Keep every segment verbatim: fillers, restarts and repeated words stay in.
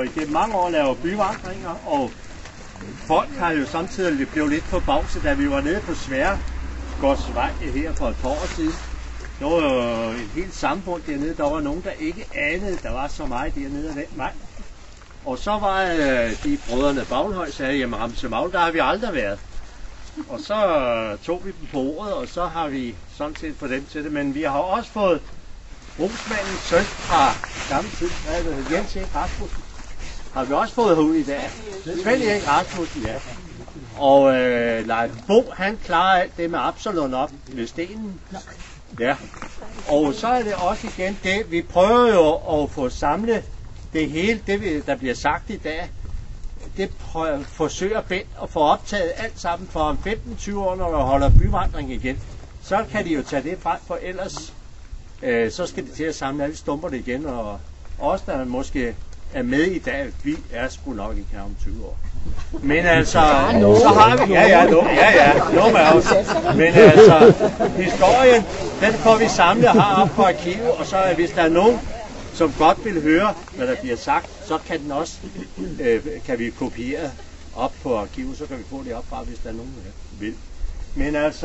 jo igennem mange år lavet byvandringer, og folk har jo samtidig blevet lidt forbavset, da vi var nede på Sværegårdsvej her for et par år siden. Der var jo et helt samfund dernede, der var nogen, der ikke anede, der var så meget dernede af den vej. Og så var øh, de brødrene Bagnhøj, sagde, jamen Ramsemagle, der har vi aldrig været. Og så øh, tog vi dem på ordet, og så har vi sådan set fået dem til det. Men vi har også fået brugsmandens søn fra gamle tid, hvad er det, Jens Erik Rasmussen, har vi også fået herud i dag. Svend Erik Rasmussen, ja. Og øh, Leif Bo, han klarer alt det med Absalon op ved stenen. Ja. Og så er det også igen det, vi prøver jo at få samlet det hele, det der bliver sagt i dag. Det prøver, forsøger Bent at få optaget alt sammen for om femten til tyve år, når der holder byvandring igen. Så kan de jo tage det frem, for ellers øh, så skal de til at samle alle stumperne igen. Og os, der måske er med i dag, vi er sgu nok ikke her om tyve år. Men altså, så har vi, ja ja, no, ja ja, nogle af os. Men altså, historien, den får vi samlet og har op på arkivet, og så hvis der er nogen, som godt vil høre, hvad der bliver sagt, så kan den også, øh, kan vi kopiere op på arkivet, så kan vi få det op fra, hvis der er nogen, der vil. Men altså,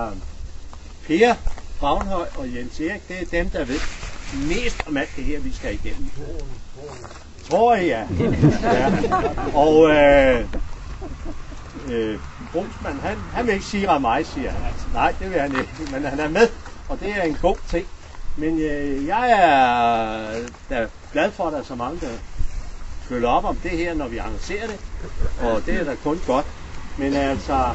Per Bagnhøj og Jens Erik, det er dem, der ved mest om alt det her, vi skal igennem. Tror jeg, ja. Ja. Og øh, øh, Brugsmann, han, han vil ikke sige Ramaj, siger han. Altså, nej, det vil han ikke, men han er med, og det er en god ting. Men øh, jeg er da glad for, at der er så mange, der følger op om det her, når vi arrangerer det. Og det er da kun godt. Men altså,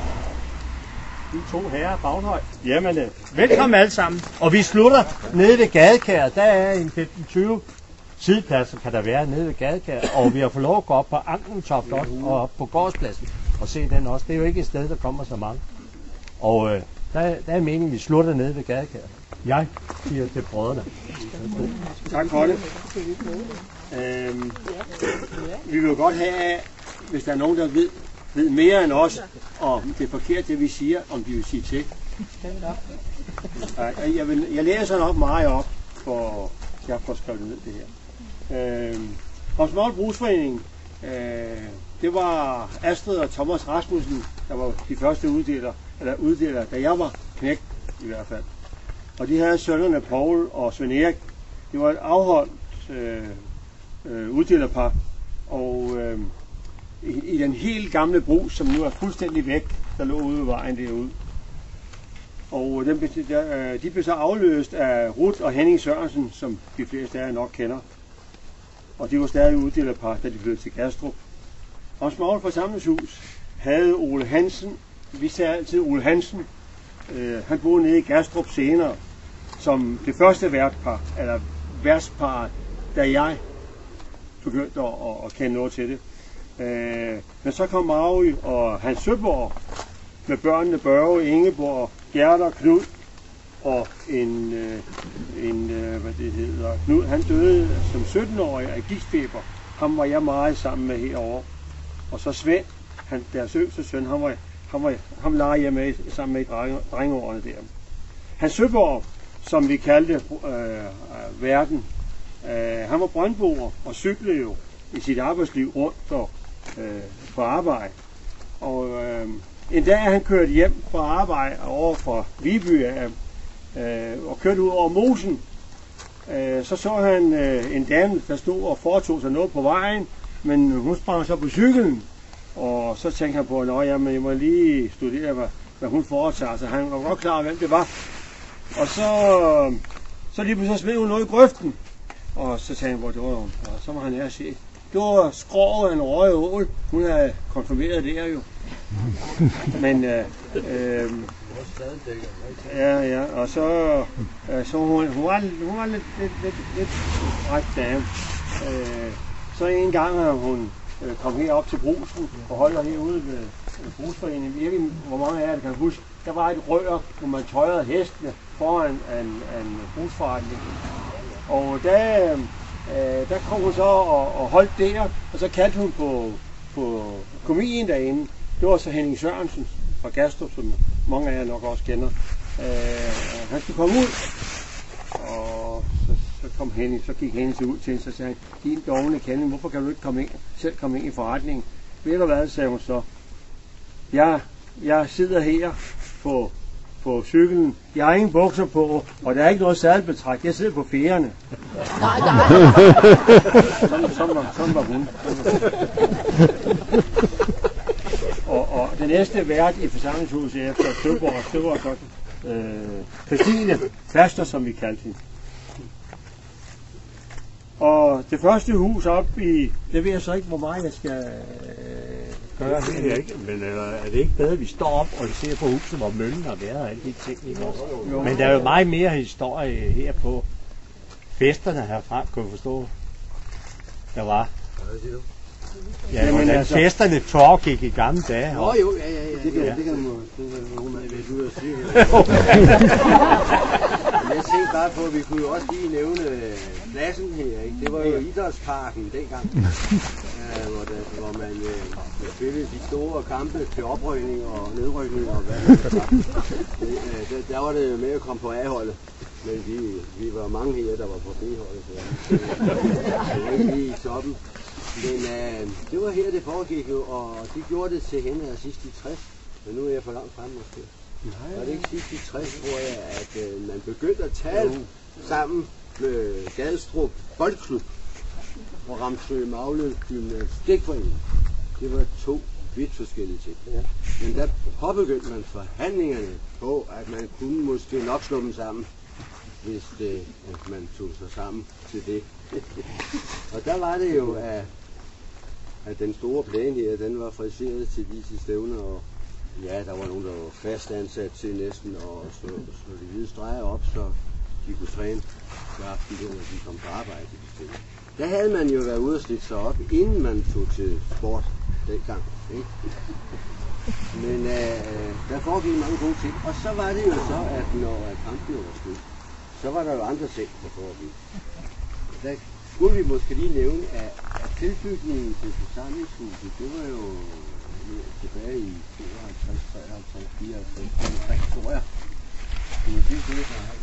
de to herrer, Bagnhøj, jamen, øh, velkommen alle sammen. Og vi slutter nede ved Gadekær. Der er en femten tyve sidepladser, kan der være nede ved Gadekær. Og vi har fået lov at gå op på Ankentoft også, og op på gårdspladsen og se den også. Det er jo ikke et sted, der kommer så mange. Og øh, der, der er meningen, at vi slutter nede ved Gadekær. Jeg siger til brødrene. Tak for det. Øhm, vi vil jo godt have, hvis der er nogen, der ved, ved mere end os, om det er forkert, det vi siger, om de vil sige til. Jeg, jeg, vil, jeg læser nok meget op, for jeg har fået skrevet ned det her. Øhm, Ramsemagle Brugsforening, øh, det var Astrid og Thomas Rasmussen, der var de første uddeler, eller uddeler, da jeg var knægt i hvert fald. Og de havde sønnerne Poul og Svend Erik. Det var et afholdt øh, øh, uddelerpar. Og øh, i, i den helt gamle brug, som nu er fuldstændig væk, der lå ude ved vejen derude. Og den, der, de blev så afløst af Ruth og Henning Sørensen, som de fleste af jer nok kender. Og de var stadig uddelerpar, da de flyttede til Gastrup. Ramsemagle Forsamlingshus havde Ole Hansen. Vi sagde altid Ole Hansen. Øh, han boede nede i Gastrup senere, som det første værtspar, eller værtspar, da jeg begyndte at, at, at kende noget til det. Øh, men så kom Maui og Hans Søborg med børnene Børge, Ingeborg, Gerda, Knud og en, øh, en øh, hvad det hedder, Knud, han døde som sytten-årig af gigtfeber. Ham var jeg meget sammen med herovre. Og så Svend, han, deres yngste søn, han var Ham, var, ham legede jeg med sammen med drenge, drengeårene der. Hans Søborg, som vi kaldte øh, verden, øh, han var brøndboer og cyklede jo i sit arbejdsliv rundt og, øh, på arbejde. Og øh, en dag han kørte hjem fra arbejde over fra Viby øh, og kørte ud over mosen. Øh, så så han øh, en dame, der stod og foretog sig noget på vejen, men hun sprang så på cyklen. Og så tænkte han på, at jeg må lige studere, hvad, hvad hun foretager. Så han var godt klar, hvem det var. Og så, så lige pludselig smed hun noget i grøften. Og så sagde han, hvor det var hun. Og så må han her se. Det var skroget af en røg ål. Hun havde konfirmeret det her jo. Men, øh, øh, ja, ja, og så, øh, så hun, hun, var, hun var lidt, lidt, lidt, lidt ret dame. Øh, så en gang har hun kom herop til Brugsen og holder herude ved Brugsforeningen. Jeg ved ikke, hvor mange af jer kan huske. Der var et rør, hvor man tøjrede hestene foran en, en brugsforretning. Og der, øh, der kom hun så og, og holdt der, og så kaldte hun på, på komien derinde. Det var så Henning Sørensen fra Gastrup, som mange af jer nok også kender. Øh, han skulle komme ud, og så, så så kom Henning, så gik Henning ud til hende, så sagde han, din dogne kælling, hvorfor kan du ikke komme ind, selv komme ind i forretningen? Ved du hvad, sagde hun så. Jeg, jeg sidder her på, på cyklen, jeg har ingen bukser på, og der er ikke noget særligt betræk, jeg sidder på fjerne. Nej, nej. Sådan, sådan, var, sådan var hun. Og, og den næste vært i forsamlingshuset efter Søborg, det var så øh, Christine Faster, som vi kaldte hende. Og det første hus op i, det ved jeg så ikke, hvor meget jeg skal øh, gøre. Det er, ikke, men er det ikke bedre, at vi står op og ser på huset, hvor møllen har været og alle de ting? Ikke også? Men der er jo meget mere historie her på festerne herfra, kan du forstå. Der var. Ja, Jamen, hvordan altså, festerne foregik i gamle dage. Nå jo, ja, ja, ja. Det kan, ja. det kan man jo ud og sige. Jeg tænkte bare på, at vi kunne jo også lige nævne pladsen her, ikke? Det var jo idrætsparken dengang, øh, hvor, det, hvor man øh, spillede de store kampe til oprykning og nedrykning og hvad det var. Det, øh, der, der var det med at komme på A-holdet, men vi, vi var mange her, der var på B-holdet, så det var ikke lige i toppen. Men øh, det var her, det foregik jo, og de gjorde det til hende her sidst i tres, men nu er jeg for langt frem måske. Var det ikke sidst i tres, tror jeg, at øh, man begyndte at tale sammen med Gadstrup Boldklub og Ramsø Magløs Gymnastikforening. Det var to vidt forskellige ting. Ja. Men der påbegyndte man forhandlingerne på, at man kunne måske nok slå dem sammen, hvis det, at man tog sig sammen til det. Og der var det jo, at, at den store plan her, den var friseret til disse stævner, og ja, der var nogen, der var fast ansat til næsten at slå, slå de hvide streger op, så de kunne træne hver aften, når de kom på arbejde. Der havde man jo været ude og slidt sig op, inden man tog til sport dengang. Ikke? Men øh, der foregik mange gode ting, og så var det jo så, at når kampen var slut, så var der jo andre ting, der foregik. Der skulle vi måske lige nævne, at, at tilbygningen til forsamlingshuset, det var jo tilbage i tooghalvtreds, treoghalvtreds, fireoghalvtreds, fireoghalvtreds, tror jeg. Men det er det, der har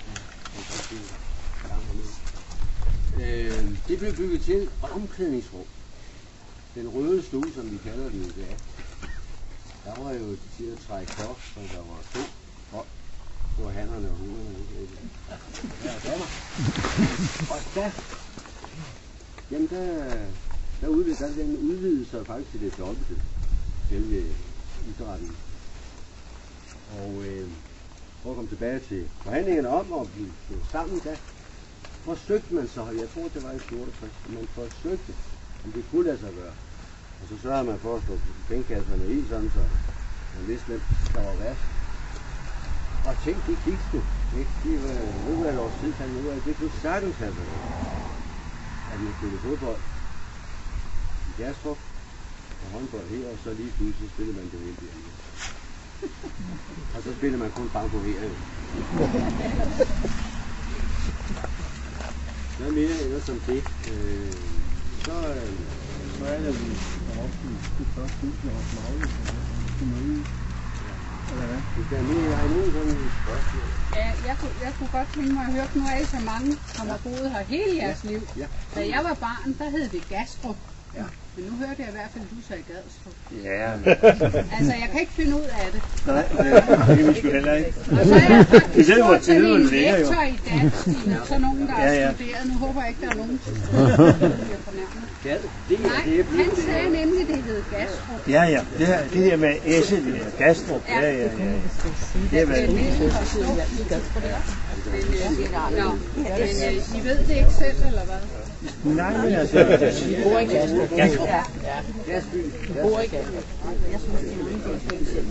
øh, det blev bygget til omklædningsrum. Den røde stue, som vi kalder den i dag. Der var jo til at trække kok, så der var to hold. Det var hannerne og hunderne. Ja, og damer. Og der, jamen der, der udvidede, der den udvidede sig faktisk til det dobbelte. Selve idrætten. Og øh, for at komme tilbage til forhandlingerne om at blive sammen, der forsøgte man så, jeg tror det var i toogtres, man forsøgte, om det kunne lade sig gøre. Og så sørger man for at slå pengekasserne i, sådan så man vidste, hvem der var værst. Og tænk, det gik sgu. Det var nu var et års tid, han nu af, det kunne sagtens have været, at man spillede fodbold i Gadstrup, og håndbold her, og så lige pludselig spillede man det hele hjemme. Og så spillede man kun banko her. Hvad mere ellers som det? Øh, så, øh, Så er det, at vi er oppe i det første hus, vi har haft Magløs, eller hvad? hvis der er mere, jeg har nogen sådan spørgsmål. Ja, jeg kunne, jeg kunne godt tænke mig at høre, nu er I så mange, som har boet her hele jeres liv. Ja. Da jeg var barn, der hed det Gastrup. Ja. Men nu hørte jeg i hvert fald, at du sagde Gadstrup. Ja, men Altså, jeg kan ikke finde ud af det. nej, det kan vi sgu heller ikke. Og så er jeg faktisk Det er hvor spurgt sådan tiden en ligger, jo. lektor i dansk, Stine, så nogen, der Ja, har ja. studeret. Nu håber jeg ikke, der er nogen, der bliver fornærmet. Ja, det er Nej, det, er han blevet sagde nemlig, at det hed Gastrup. Ja, ja, det, her, det der med S'et, det er Gastrup, ja, ja, ja. Det er Det er vel, næsten for stort. Men, øh, nå, men øh, I ved det ikke selv, eller hvad? nej, men altså, Vi bor i Gastrup. Gastrup. Ja, ja. Gasby. Vi bor i Gastrup. Jeg synes, det er mange ting.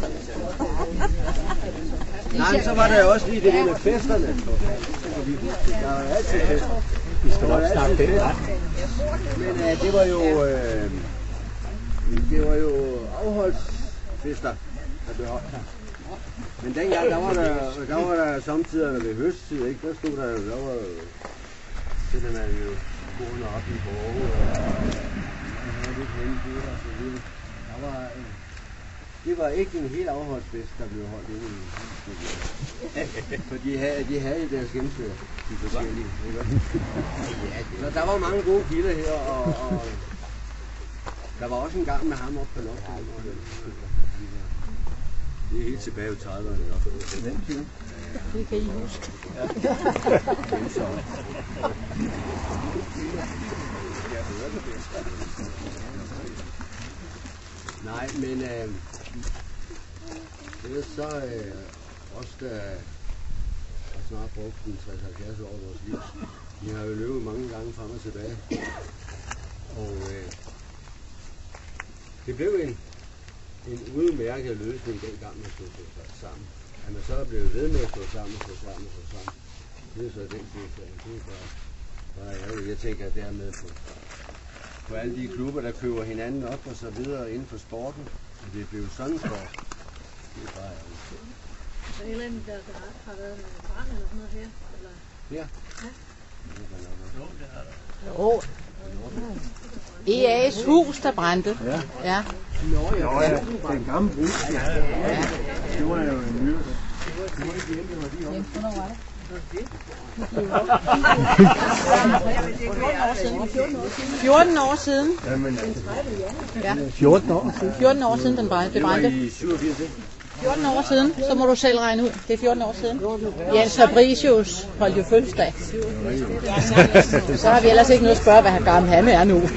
Nej, men så var der jo også lige det der med festerne. Der var jo altid fester. Vi skal nok snakke den ret. Men øh, det var jo, øh, det var jo afholdsfester, der blev holdt her. Men dengang, der var der, der var der samtidig ved høsttid, ikke? Der stod der jo, der var jo, det der man jo gående op i borge, og der var lidt henbud og så videre. Der var, øh, det var ikke en helt afholdt fest, der blev holdt inde i huset. For de havde, de havde deres gennemført, de forskellige. Så der var mange gode kilder her, og, og der var også en gang med ham oppe på loftet. Det er helt tilbage i trediverne. Det kan I huske. Nej, men øh, det er så øh, også der har snart brugt den tres til halvfjerds år af vores liv. Vi har jo løbet mange gange frem og tilbage. Og øh, det blev en, en udmærket løsning dengang, man stod sammen. At man så er blevet ved med at stå sammen, stå sammen, stå sammen. Det er så den tilfælde. Det er bare, bare ærgerligt. Jeg tænker dermed på, på alle de klubber, der køber hinanden op og så videre inden for sporten. Og det er blevet sådan sport. Det er bare ærgerligt. Så Helen, der, der har været med barn eller sådan noget her? Eller? Ja. Ja. Jo. E A's hus, der brændte. Ja. Ja. Nå ja, det er en gammel brus. Ja. Det var jo en nyhed. Det var ikke hjemme, det var de om. Hvornår var det? fjorten år siden. Jamen, Ja. fjorten år. fjorten år siden den brændte. Det brændte. I syvogfirs, ikke? fjorten år siden, så må du selv regne ud. Det er fjorten år siden. Jens Fabricius holdt jo fødselsdag. Så har vi ellers ikke noget at spørge, hvad gammel han er nu.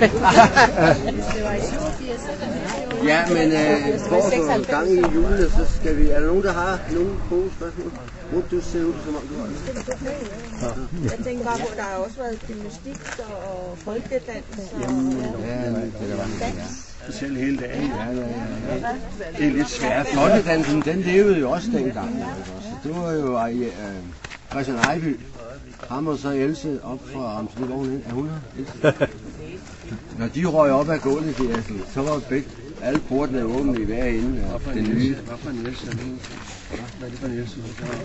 Ja, men øh, for at få gang i julen, så skal vi... Er der nogen, der har nogle gode spørgsmål? Må du se ud, som om du har det? Jeg tænker bare på, at der har også været gymnastik og folkedans og Ja, det var Selv hele dagen. Ja, ja, ja. Det er lidt svært. Folkedansen, den levede jo også dengang. Det var jo øh, Christian Ejby. Ham og så Else op fra Amsterdam. Er hun her? Else? Når de røg op ad gulvet, så var begge alle portene åbne i hver ende af den nye. Hvad for en Else? Hvad er det for en Else?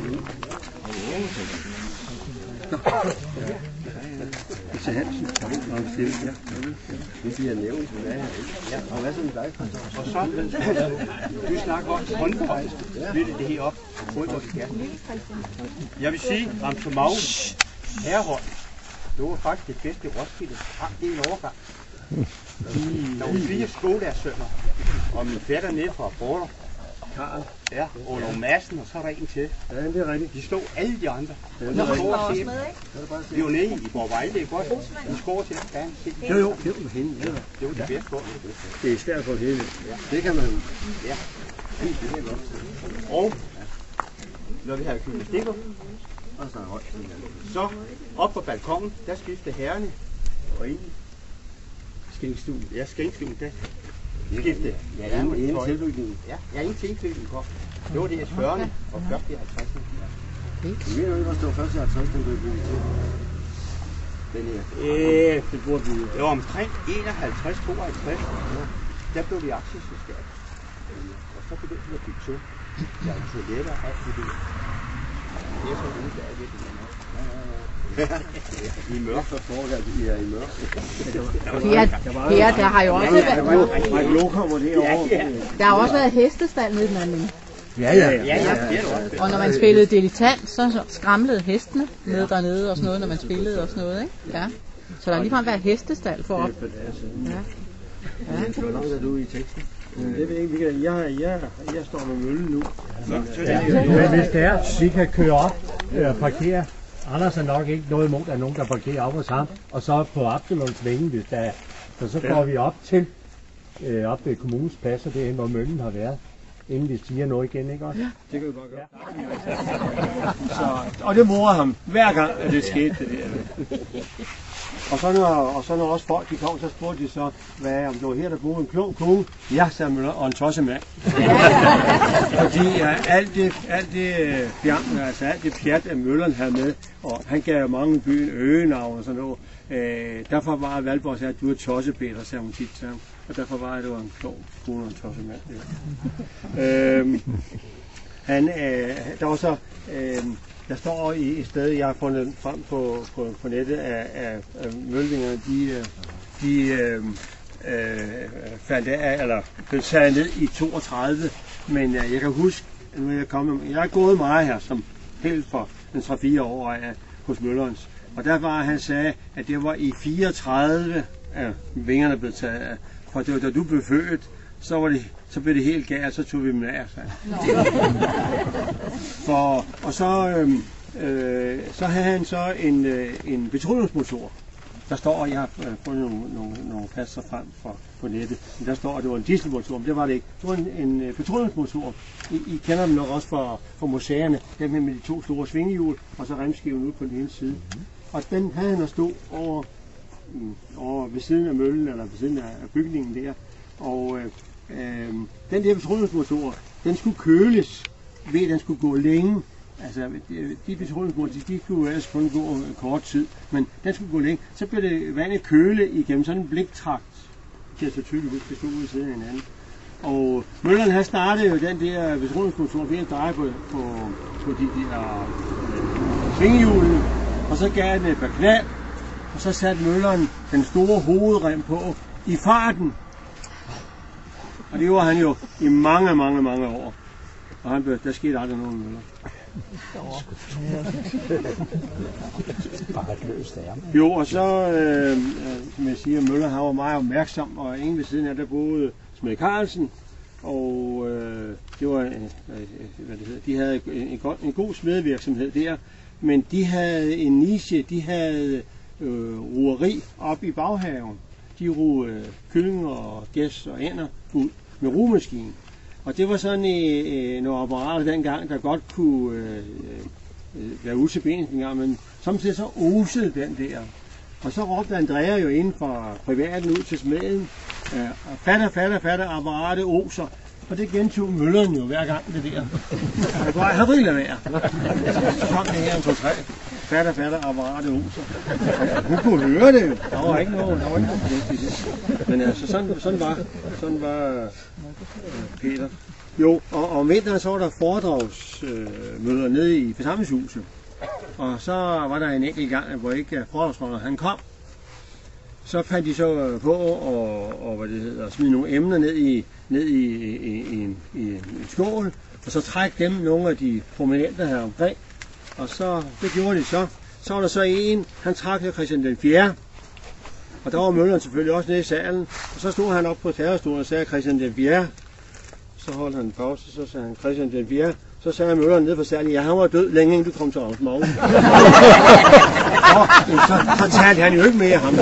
Til Hansen. Og en film, ja. Det bliver nævnt. Ja. Og hvad så med dig? Og så, du snakker om håndbold. Lytte det her op. Fodbold, ja. Jeg vil sige, Ramsomau herrehold, det var faktisk det bedste i Roskilde. Frem til en overgang. Der var fire skolelærersønner, og min fætter nede fra Border. Karl. Ja, Olof Madsen, og så er der en til. Ja, det er rigtigt. De slog alle de andre. Ja, De det er rigtigt. skår til. Vi var nede i Borgvejle, ikke også? De skår til den bane. Jo, jo, det var hende. Ja. Det var de bedste hold. Det er svært for hele. Det kan man. Ja. Og når vi har gymnastikker, Og så højt. så op på balkongen, der skifter herrerne og ind. Skænkstuen. Ja, skænkstuen, der skifte. Ja, ingen, ingen tilbygning. Ja, jeg er ingen tilknytning kom. Det var det her fyrrerne og først i halvtredserne. Du mener ikke, at det var først i halvtreds, den blev bygget til? Den her. Øh, det burde vi jo. Det var omkring enoghalvtreds til tooghalvtreds. Der blev vi aktieselskab. Og så begyndte vi at bygge to. Der var toiletter og alt det der. Det er så ude, der er virkelig nok. I mørk. Så foregår det, I er i mørk. Per, Per, der har jo også været, Mike Loh kommer derovre. der har også været hestestald nede dernede. Ja, ja. Ja, ja, det er det også. Og når man spillede dilettant, så skramlede hestene nede dernede og sådan noget, når man spillede og sådan noget, ikke? Ja. Så der har ligefrem været hestestald for op. Ja. Ja. Hvor langt er du i teksten? Det ved jeg ikke, vi kan, jeg, jeg, jeg står med møllen nu. Så, så Ja, det Men hvis det er, vi kan køre op og øh, parkere. Anders er nok ikke noget imod, at der er nogen, der parkerer op hos ham. Og så på Absalons Vænge, hvis der er. Så, så går vi op til, øh, op ved kommunens plads, og det er, hvor møllen har været. Inden vi siger noget igen, ikke også? Ja. Det kan vi godt gøre. Så, og det morede ham hver gang, at det skete. Det der. Og så når, og så når også folk de kom, så spurgte de så, hvad, om det var her, der boede en klog kone. Ja, sagde Møller, og en tossemand. Fordi ja, alt det, alt det, fjern, altså alt det pjat, at Mølleren havde med, og han gav mange byen øgenavn og sådan noget. Øh, derfor var Valborg sagde, at du er tossepeter, sagde hun tit til ham. Og derfor var det, det var en klog kone og en tossemand. Ja. øhm, han, øh, der var så... Øh, Der står i et sted, jeg har fundet frem på, på, på nettet af, af, af møllingerne, de, de, øh, faldt af, eller blev taget ned i toogtredive. Men øh, jeg kan huske, nu er jeg kommet, jeg har gået meget her, som helt for en tre fire år af hos Møllerens. Og der var, han sagde, at det var i fireogtredive, at vingerne blev taget af. For det var, da du blev født, så, var det, så blev det helt galt, så tog vi dem af. For, og så, øh, øh, så havde han så en, øh, en petroleumsmotor. Der står, jeg har fundet nogle, nogle, nogle passer frem for, på nettet, men der står, at det var en dieselmotor, men det var det ikke. Det var en, en petroleumsmotor. I, I kender dem nok også fra, fra museerne, dem med de to store svingehjul, og så remskiven ude på den ene side. Og den havde han at stå over, over ved siden af møllen, eller ved siden af bygningen der. Og øh, øh, den der petroleumsmotor, den skulle køles ved, at den skulle gå længe. Altså, de, de petroleumsmotorer, de, de kunne ellers kun gå en kort tid, men den skulle gå længe. Så blev det vandet køle igennem sådan en bliktrakt. Det er så tydeligt, hvis det stod ud siden af hinanden. Og Mølleren, han startede jo den der petroleumsmotor ved at dreje på, på, på de der øh, svingehjulene, og så gav den et par knald, og så satte Mølleren den store hovedrem på i farten. Og det var han jo i mange, mange, mange år. Og han blev, der skete aldrig noget med Møller. Jo, og så, øh, som jeg siger, Møller han var meget opmærksom, og en ved siden af der boede Smed Carlsen, og øh, det var, øh, hvad det hedder, de havde en, en, en god smedevirksomhed der, men de havde en niche, de havde øh, rueri op i baghaven. De ruede øh, kyllinger og gæs og ænder ud med rugemaskinen. Og det var sådan øh, nogle apparater dengang, der godt kunne øh, øh, være usædvanligt engang, men samtidig så osede den der. Og så råbte Andrea jo inden fra privaten ud til smeden, øh, fatter, fatter, fatter, apparatet oser. Og det gentog Mølleren jo hver gang det der. Og det var han ville lade være. Så kom det her en, to, tre. Fatter, fatter, apparatet oser. Hun kunne høre det. Der var ikke noget, der var ikke noget i det. Men altså, sådan, sådan var, sådan var øh, Peter. Jo, og om vinteren så var der foredragsmøder øh, nede i forsamlingshuset. Og så var der en enkelt gang, hvor ikke foredragsholderen han kom. Så fandt de så på og, og hvad det hedder, smide nogle emner ned i, ned i, i, i, en, i en skål, og så trække dem nogle af de prominente her omkring. Og så, det gjorde de så. Så var der så en, han trak Christian den fjerde. Og der var Mølleren selvfølgelig også nede i salen. Og så stod han op på talerstolen og sagde Christian den fjerde. Så holdt han en pause, så sagde han Christian den fjerde. Så sagde Mølleren nede for salen, ja, han var død længe inden du kom til Ravnsmose. så, så talte han jo ikke mere ham.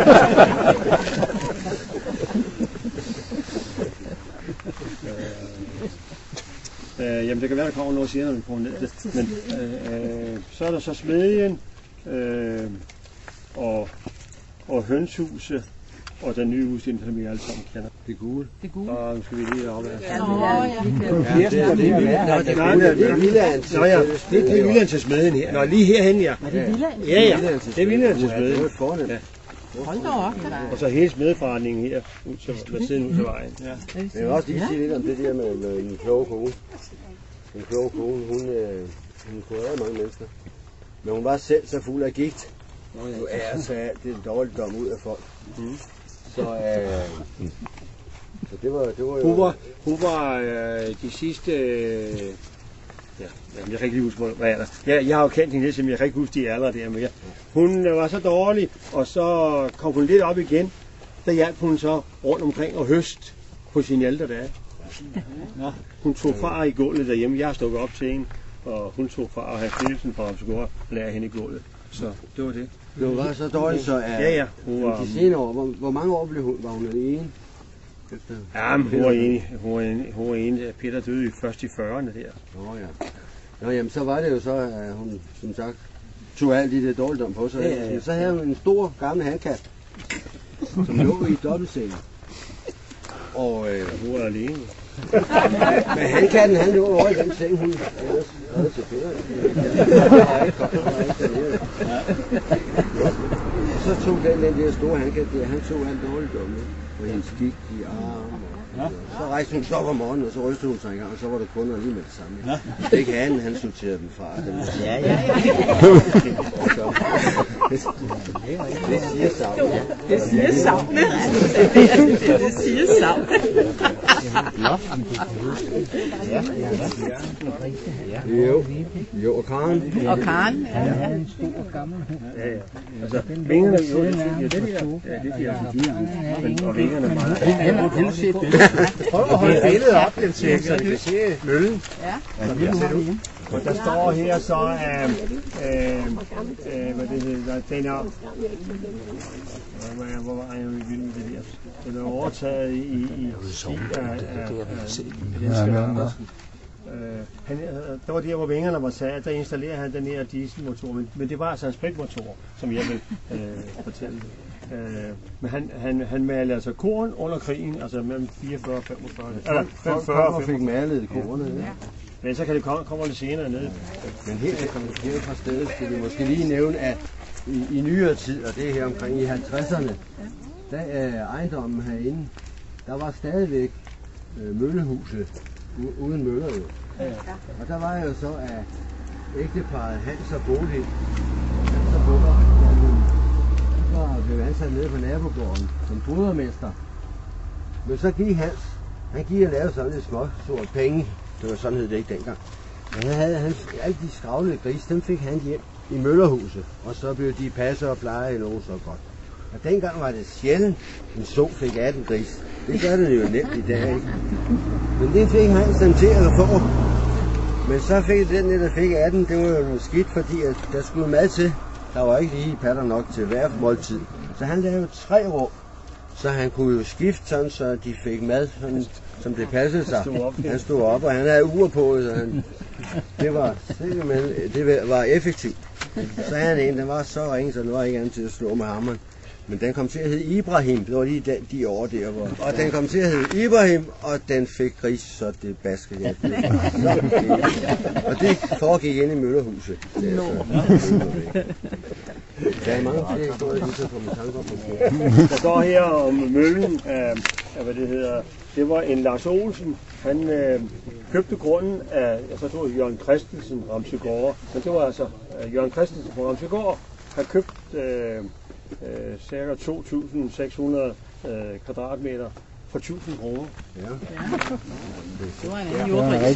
øh, jamen det kan være, der kommer noget senere, når vi får ned det. Men øh, så er der så smedjen øh, og, og hønshuse. Og den nye udstilling, som vi alle sammen kender. Det er gule. Det er gule. Og nu skal vi lige op her. Ja, ja. Ja, det er Villaen. Nå ja, det er Villaen til smeden her. Nå, lige herhen, ja. Er det Villaen? Ja, ja. Det er Villaen til smeden. Det var fornemt. Hold da op. Og så hele smedeforretningen her, ud til, siden ud til vejen. Ja. Men jeg vil også lige sige lidt om det der med, med en kloge kone. En kloge kone, hun, øh, hun kurerede mange mennesker. Men hun var selv så fuld af gigt. Nu er så alt det dårligdom ud af folk. Mm. Så, øh, så det var, det var jo... Hun var, hun var øh, de sidste... Øh, ja, jeg kan ikke lige huske, hvad er der. Jeg, jeg har jo kendt hende, som jeg kan ikke huske de aldre der mere. Hun var så dårlig, og så kom hun lidt op igen. Der hjalp hun så rundt omkring og høst på sine ældre dage. Ja, hun tog far i gulvet derhjemme. Jeg har stukket op til hende, og hun tog far og havde Philipsen fra Ramsgård og lagde hende i gulvet. Så det var det. Det var så dårligt, så at ja, ja. Hun var, de senere år, hvor, hvor mange år blev hun, var hun alene? Efter, ja, men hun var enig. Hun var enig. Hun var enig. Peter døde først i fyrrerne der. Nå ja. Nå jamen, så var det jo så, at hun, som sagt, tog alt det der dårligdom på sig. Ja, ja, ja. Så havde hun en stor, gammel handkat, som lå i dobbeltsengen. Og øh, hun var alene. Men handkatten, han lå over i den seng, hun havde til Peter. Så tog den, den der store handkat der, han tog alt dårligdom på hendes gigt i armen. Ja. Så rejste hun op om morgenen, og så rystede hun sig en gang, og så var der kunder lige med det samme. Ja. Det ikke han, han sorterede dem fra. Dem. Ja, ja, ja. Det siger savnet. Det siger savnet, altså. Det siger savnet. Jo, jo, og Karen. Og Karen. Ja, ja. Altså, vingerne jo, det er det der. Ja, det er de. Og vingerne er meget. Prøv at holde billedet op, den siger, så vi kan se møllen. Ja. Som her ser ud. Og der står her så, øh, øh, øh, hvad det hedder, den er, hvor, hvor var jeg jo i vildt med det her? Den er overtaget i, i, i ski af, af, af han, der var der, hvor vingerne var sat, der installerede han den her dieselmotor, men, men det var altså en spritmotor, som jeg vil øh, fortælle. Øh, men han, han, han malede altså korn under krigen, altså mellem fireogfyrre og femogfyrre. Eller femogfyrre og fik malet kornet, ja. Men så kan det komme, komme lidt senere ned. Men her, her fra stedet skal vi måske lige nævne, at i, i nyere tid, og det er her omkring i halvtredserne, der er ejendommen herinde, der var stadigvæk øh, møllehuse uden møller jo. Og der var jo så, at ægteparret Hans og Bodil, Hans og Bodil, de var blevet ansat nede på nabogården som fodermester. Men så gik Hans, han gik og lavede sådan lidt små sort penge. Det var sådan hed det ikke dengang. Men han havde han, alle de skravlede grise, dem fik han hjem i møllerhuset. Og så blev de passet og plejet endnu så godt. Og dengang var det sjældent, en so fik atten gris. Det gør det jo nemt i dag, ikke? Men det fik han sådan til at få. Men så fik den, der fik atten, det var jo noget skidt, fordi at der skulle mad til. Der var ikke lige patter nok til hver måltid. Så han lavede tre rum. Så han kunne jo skifte sådan, så de fik mad, sådan, som det passede sig. Han stod op, og han havde ur på, så han, det var simpelthen, det var effektivt. Så havde han en, den var så ringe, så den var ikke andet til at slå med hammeren. Men den kom til at hedde Ibrahim, det var lige de, de år der, hvor... Og den kom til at hedde Ibrahim, og den fik gris, så det baskede jeg. Og det foregik ind i møllerhuset. Der er mange flere historier, lige så får man tanker på. Der står her om møllen, af, af hvad det hedder, det var en Lars Olsen. Han øh, købte grunden af, jeg så tror Jørgen Christensen, Ramsøgård. Men det var altså uh, Jørgen Christensen fra Ramsøgård, har købt øh, øh, cirka to tusind seks hundrede øh, kvadratmeter for tusind kroner. Ja. Det var en anden jordpris. Ja.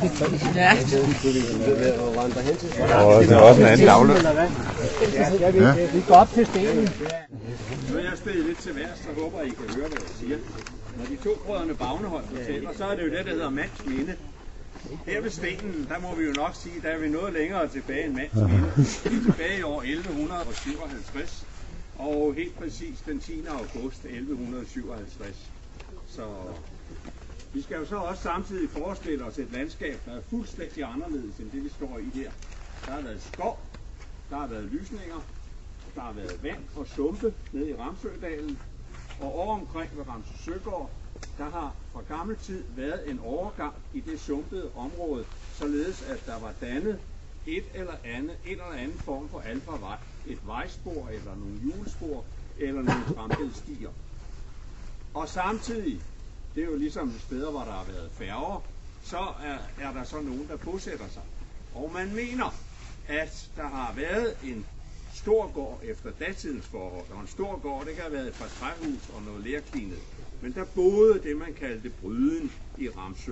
Og det er også en anden lavle. Ja, vi, vi går op til stenen. Nu er jeg stedet lidt til værs, så håber I kan høre, hvad jeg siger. Når de to brødrene Bagnehold fortæller, så er det jo det, der hedder mands minde. Her ved stenen, der må vi jo nok sige, der er vi noget længere tilbage end mands minde. Vi er tilbage i år elleve syvoghalvtreds, og helt præcis den tiende august elleve syvoghalvtreds. Så vi skal jo så også samtidig forestille os et landskab, der er fuldstændig anderledes end det, vi står i her. Der har været skov, der har været lysninger, der har været vand og sumpe nede i Ramsødalen, og over omkring ved Ramsø Søgård, der har fra gammel tid været en overgang i det sumpede område, således at der var dannet et eller andet, en eller anden form for alfarvej, et vejspor eller nogle hjulspor eller nogle trampede stier. Og samtidig, det er jo ligesom steder, hvor der har været færger, så er, er der så nogen, der bosætter sig. Og man mener, at der har været en stor gård efter datidens forhold, og en stor gård, det kan have været et par træhus og noget lerklinet. Men der boede det, man kaldte Bryden i Ramsø.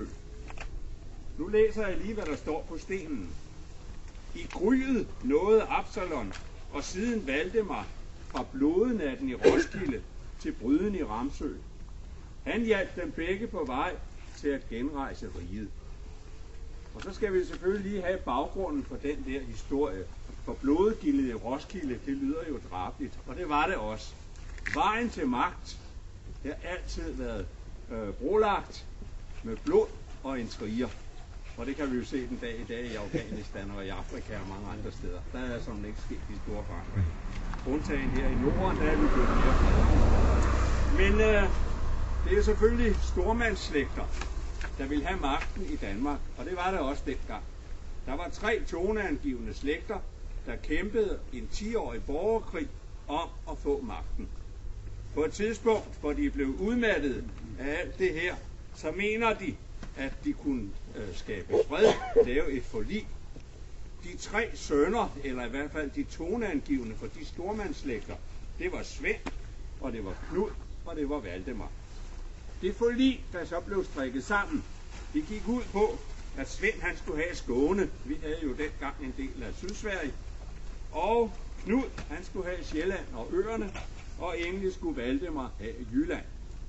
Nu læser jeg lige, hvad der står på stenen. I gryet nåede Absalon, og siden Valdemar fra blodenatten i Roskilde til Bryden i Ramsø. Han hjalp dem begge på vej til at genrejse riget. Og så skal vi selvfølgelig lige have baggrunden for den der historie. For blodgildet i Roskilde, det lyder jo drabeligt, og det var det også. Vejen til magt, det har altid været øh, brolagt med blod og intriger. Og det kan vi jo se den dag i dag i Afghanistan og i Afrika og mange andre steder. Der er sådan ikke sket de store forandringer. Undtagen her i Norden, der er vi blevet mere fredelige. Men øh, det er selvfølgelig stormandsslægter, der vil have magten i Danmark, og det var det også dengang. Der var tre toneangivende slægter, der kæmpede en ti-årig borgerkrig om at få magten. På et tidspunkt, hvor de blev udmattet af alt det her, så mener de, at de kunne øh, skabe fred, lave et forlig. de tre sønner, eller i hvert fald de toneangivende for de stormandsslægter, det var Svend, og det var Knud, og det var Valdemar. Det forlig, der så blev strikket sammen, det gik ud på, at Svend han skulle have Skåne. Vi havde jo dengang en del af Sydsverige. Og Knud han skulle have Sjælland og øerne, og endelig skulle Valdemar have Jylland.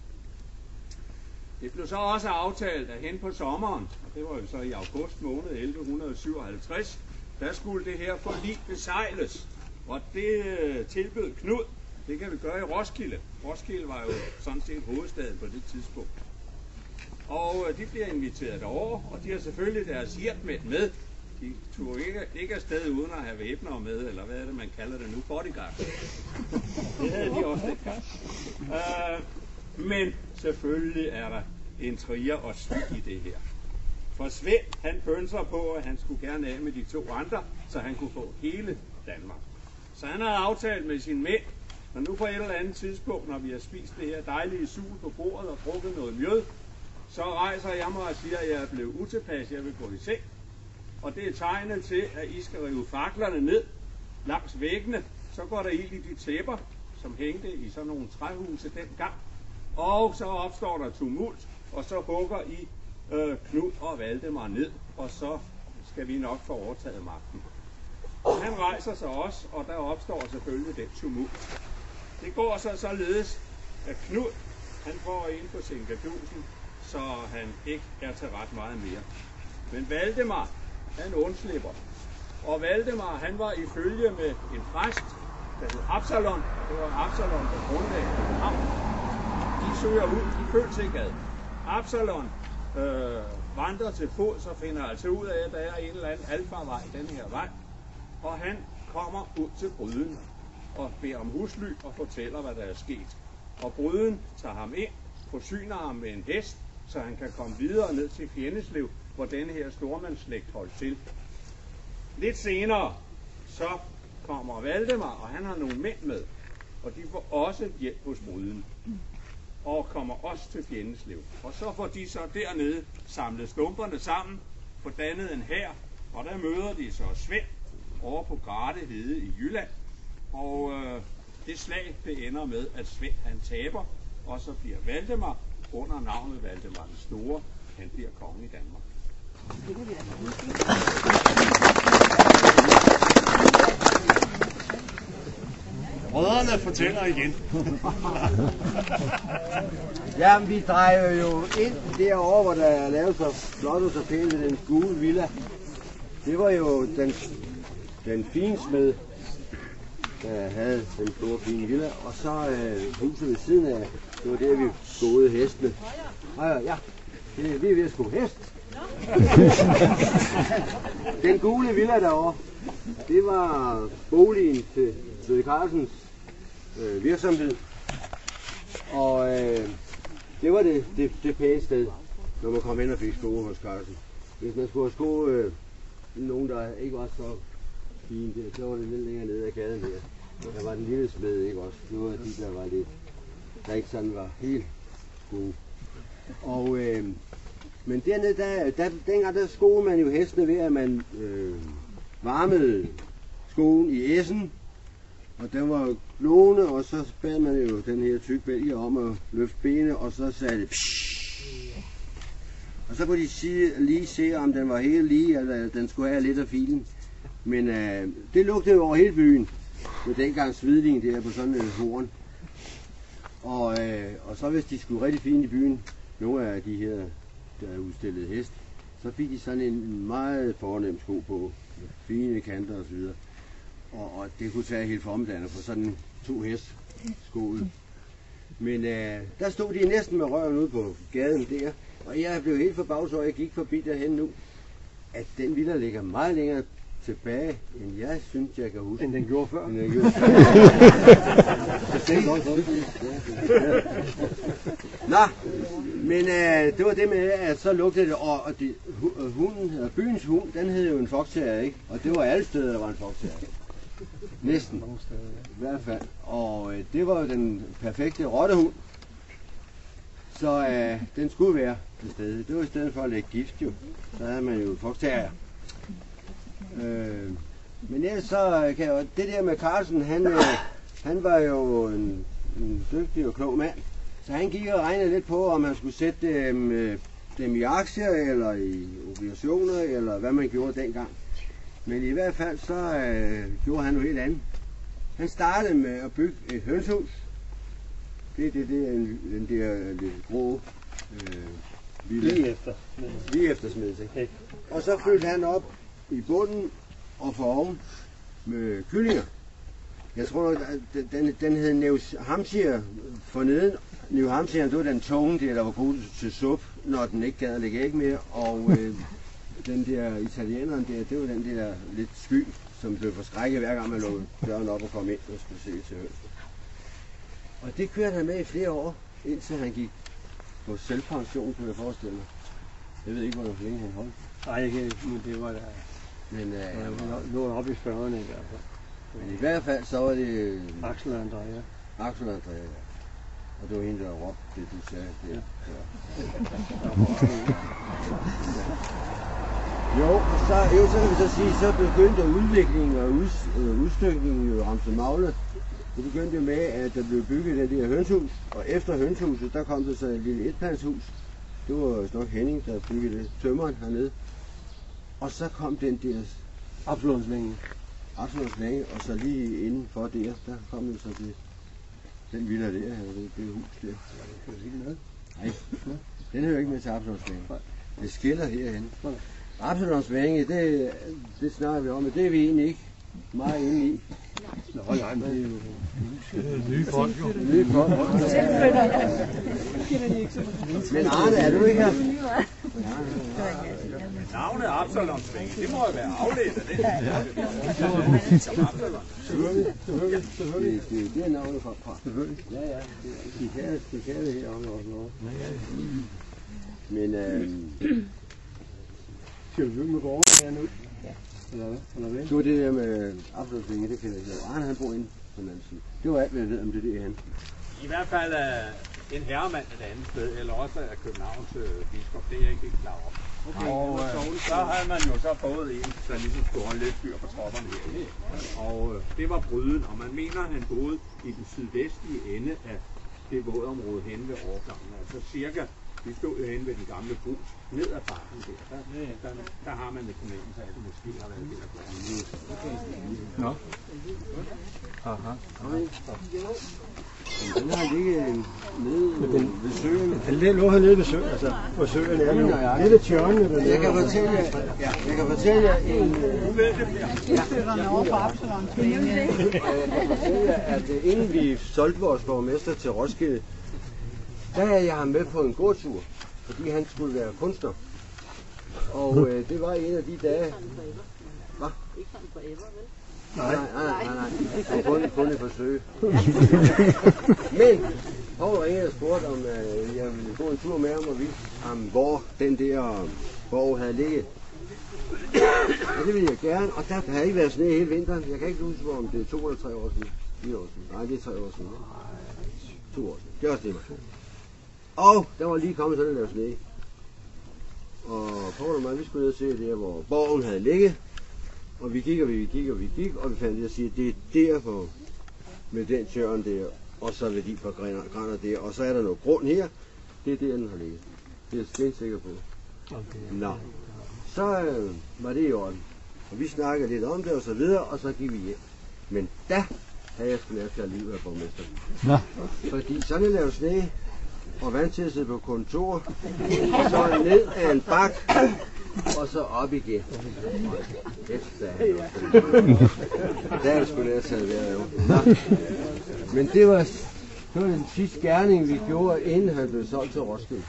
Det blev så også aftalt, at hen på sommeren, og det var jo så i august måned elleve syvoghalvtreds, der skulle det her forlig besejles. Og det tilbød Knud. Det kan vi gøre i Roskilde. Roskilde var jo sådan set hovedstaden på det tidspunkt. Og de bliver inviteret derover, og de har selvfølgelig deres hirtmænd med. De tog ikke, ikke afsted uden at have væbner med, eller hvad er det, man kalder det nu, bodyguard. Det havde de også dengang. Uh, men selvfølgelig er der intriger og svig i det her. For Svend, han pønser på, at han skulle gerne af med de to andre, så han kunne få hele Danmark. Så han har aftalt med sine mænd, og nu på et eller andet tidspunkt, når vi har spist det her dejlige sul på bordet og drukket noget mjød, så rejser jeg mig og siger, at jeg er blevet utilpas, jeg vil gå i seng. Og det er tegnet til, at I skal rive faklerne ned langs væggene. Så går der ild i de tæpper, som hængte i sådan nogle træhuse dengang. Og så opstår der tumult, og så hugger I øh, Knud og Valdemar ned, og så skal vi nok få overtaget magten. Han rejser sig også, og der opstår selvfølgelig den tumult. Det går så således, at Knud han får ind på Sinkadusen, så han ikke er til ret meget mere. Men Valdemar, han undslipper. Og Valdemar, han var i følge med en præst, der hed Absalon. Det var Absalon, der grundlagde København. De søger ud, de Følsegade. Absalon øh, vandrer til fod, så finder altså ud af, at der er en eller anden alfarvej i den her vej. Og han kommer ud til Bryden og beder om husly og fortæller, hvad der er sket. Og Bryden tager ham ind, forsyner ham med en hest, så han kan komme videre ned til Fjendeslev, hvor denne her stormandsslægt holdt til. Lidt senere, så kommer Valdemar, og han har nogle mænd med, og de får også hjælp hos Bryden, og kommer også til Fjendeslev. Og så får de så dernede samlet stumperne sammen, får dannet en hær, og der møder de så Svend over på Grate Hede i Jylland, og øh, det slag, det ender med, at Svend han taber, og så bliver Valdemar, under navnet Valdemar den Store, han bliver konge i Danmark. Brødrene fortæller igen. Jamen, vi drejer jo ind derovre, hvor der er lavet så flot og så pænt ved den gule villa. Det var jo den, den fine smed, der havde den store fine villa. Og så øh, huset ved siden af, det var der, vi skoede hestene. Ja, ja, det, vi er ved at sko hest. Den gule villa derovre, det var boligen til Søde Carlsens øh, virksomhed. Og øh, det var det, det, det pæne sted, når man kom hen og fik sko hos Carlsen. Hvis man skulle have sko, øh, nogen der ikke var så fine, så var det lidt længere nede ad gaden her. Der var den lille smed, ikke også? Det var de, der var lidt, der ikke sådan var helt gode. Og, øh, men dernede, der, der, dengang der skoede man jo hestene ved, at man øh, varmede skoen i essen, og den var glående, og så bad man jo den her tyk bælge om at løfte benene, og så sagde det pshhh. Og så kunne de sige, lige se, om den var helt lige, eller den skulle have lidt af filen. Men øh, det lugtede jo over hele byen, med dengang svidling der på sådan en horn. Og, øh, og så hvis de skulle rigtig fint i byen, nogle af de her, der udstillede hest, så fik de sådan en meget fornem sko på, med fine kanter og så videre. Og, og det kunne tage helt formiddagen for sådan to hest skoet. Men øh, der stod de næsten med røven ude på gaden der, og jeg blev helt forbavset, og jeg gik forbi derhen nu, at den villa ligger meget længere tilbage, end jeg synes, jeg kan huske. End den gjorde før? End den gjorde før. Nå, men øh, det var det med, at så lugtede det, og, og det, hunden, byens hund, den hed jo en foxterrier, ikke? Og det var alle steder, der var en foxterrier. Næsten. I hvert fald. Og øh, det var jo den perfekte rottehund. Så øh, den skulle være til stede. Det var i stedet for at lægge gift jo. Så havde man jo foxterrier. Øh, men ellers så kan jeg, det der med Carlsen, han, øh, han var jo en, en dygtig og klog mand. Så han gik og regnede lidt på, om han skulle sætte dem, øh, dem i aktier, eller i obligationer, eller hvad man gjorde dengang. Men i hvert fald så øh, gjorde han noget helt andet. Han startede med at bygge et hønsehus. Det er det, det er en, den der lidt grå øh, villa. Lige efter. Lige efter smedet, ikke? Og så fyldte han op i bunden og foroven med kyllinger. Jeg tror nok, at den, den hed New Hampshire forneden. New Hampshire, det var den tunge der, der var god til sup, når den ikke gad at lægge æg mere. Og øh, den der italieneren der, det var den der lidt sky, som blev forskrækket hver gang man lukkede døren op og kom ind og skulle se til høns. Og det kørte han med i flere år, indtil han gik på selvpension, kunne jeg forestille mig. Jeg ved ikke, hvor længe han holdt. Nej, ikke, men det var der. Men øh, nu er oppe i fyrrerne i hvert fald. Men i hvert fald så var det Axel og Andrea. Axel og Andrea, ja. Og det var hende, der råbte det, du sagde. Det. Ja. Jo, og så, jo, så kan vi så sige, så begyndte udviklingen og ud, øh, udstykningen jo Ramse Magle. Det begyndte jo med, at der blev bygget det der hønshus, og efter hønshuset, der kom der så et lille etplanshus. Det var nok Henning, der byggede det, tømmeren hernede. Og så kom den der Absalonslænge. Absalonslænge, og så lige indenfor der, der kom jo så det, den villa der, det, det hus der. Kan du sige med? Nej, den hører ikke med til Absalonslænge. Det skiller herhen. Absalonsvænge, det, det snakker vi om, men det er vi egentlig ikke meget inde i. Nå, nej, men det er jo nye folk, jo. Nye folk. Men Arne, er du ikke her? Navnet Absalonsvænge, det må jo være afledt af det. Selvfølgelig, selvfølgelig, selvfølgelig. Det, det er navnet fra. Selvfølgelig. Ja, ja. De kan, de kan det her om også noget. Men øh, skal vi bygge med gården her nu? Ja. Eller hvad? Eller hvad? Det var det der med Absalonsvænge, det kender jeg ikke. Arne, han bor inde på den anden side. Det var alt, hvad jeg ved om det der han. I hvert fald er en herremand et andet sted, eller også er Københavns biskop, det er jeg ikke helt klar over. Okay, og øh, så havde man jo så fået en, der ligesom skulle holde lidt styr på tropperne her. Og øh, det var Bryden, og man mener, at han boede i den sydvestlige ende af det vådområde hen ved overgangen. Altså cirka, vi stod jo hen ved den gamle brus, ned ad bakken der. Der, der, der har man et fornemmelse af, at det måske har været det, der går ud. Nå. Aha. Den har ligget nede ved søen. Den lå hernede ved søen, altså på søen er nu. Det er tjørnene. Jeg kan fortælle jer, ja, jeg kan fortælle jer en... Jeg støtter over på Absalonsvænge. Jeg kan fortælle jer, at inden vi solgte vores borgmester til Roskilde, der havde jeg ham med på en gårdtur, fordi han skulle være kunstner. Og øh, det var en af de dage... Hvad? Ikke sådan forever, vel? Nej, nej, nej, nej, nej. Kun, kun et forsøg. Men Poul ringede og spurgte, om øh, jeg ville gå en tur med ham og vise ham, hvor den der borg havde ligget. Og det ville jeg gerne, og der har ikke været sne hele vinteren. Jeg kan ikke huske, om det er to eller tre år siden. Fire år siden. Nej, det er tre år siden. To år siden. Det er også det, man. Og der var lige kommet sådan en lav sne. Og Poul og mig, vi skulle ned og se der, hvor borgen havde ligget. Og vi gik, og vi gik, og vi gik, og vi fandt det at sige, at det er der på, med den tjørn der, og så ved de par grænder der, og så er der noget grund her, det er der, den har ligget. Det er jeg stensikker på. Okay. Nå, så øh, var det i orden, og vi snakkede lidt om det, og så videre, og så gik vi hjem. Men da havde jeg sgu lært til at lide af borgmesteren. Nå. Fordi sådan en lav sne, og vant til at sidde på kontor, og så ned af en bak, og så op igen. Efter der er det sgu lært til at være jo. Men det var, det var den sidste gerning, vi gjorde, inden han blev solgt til Roskilde.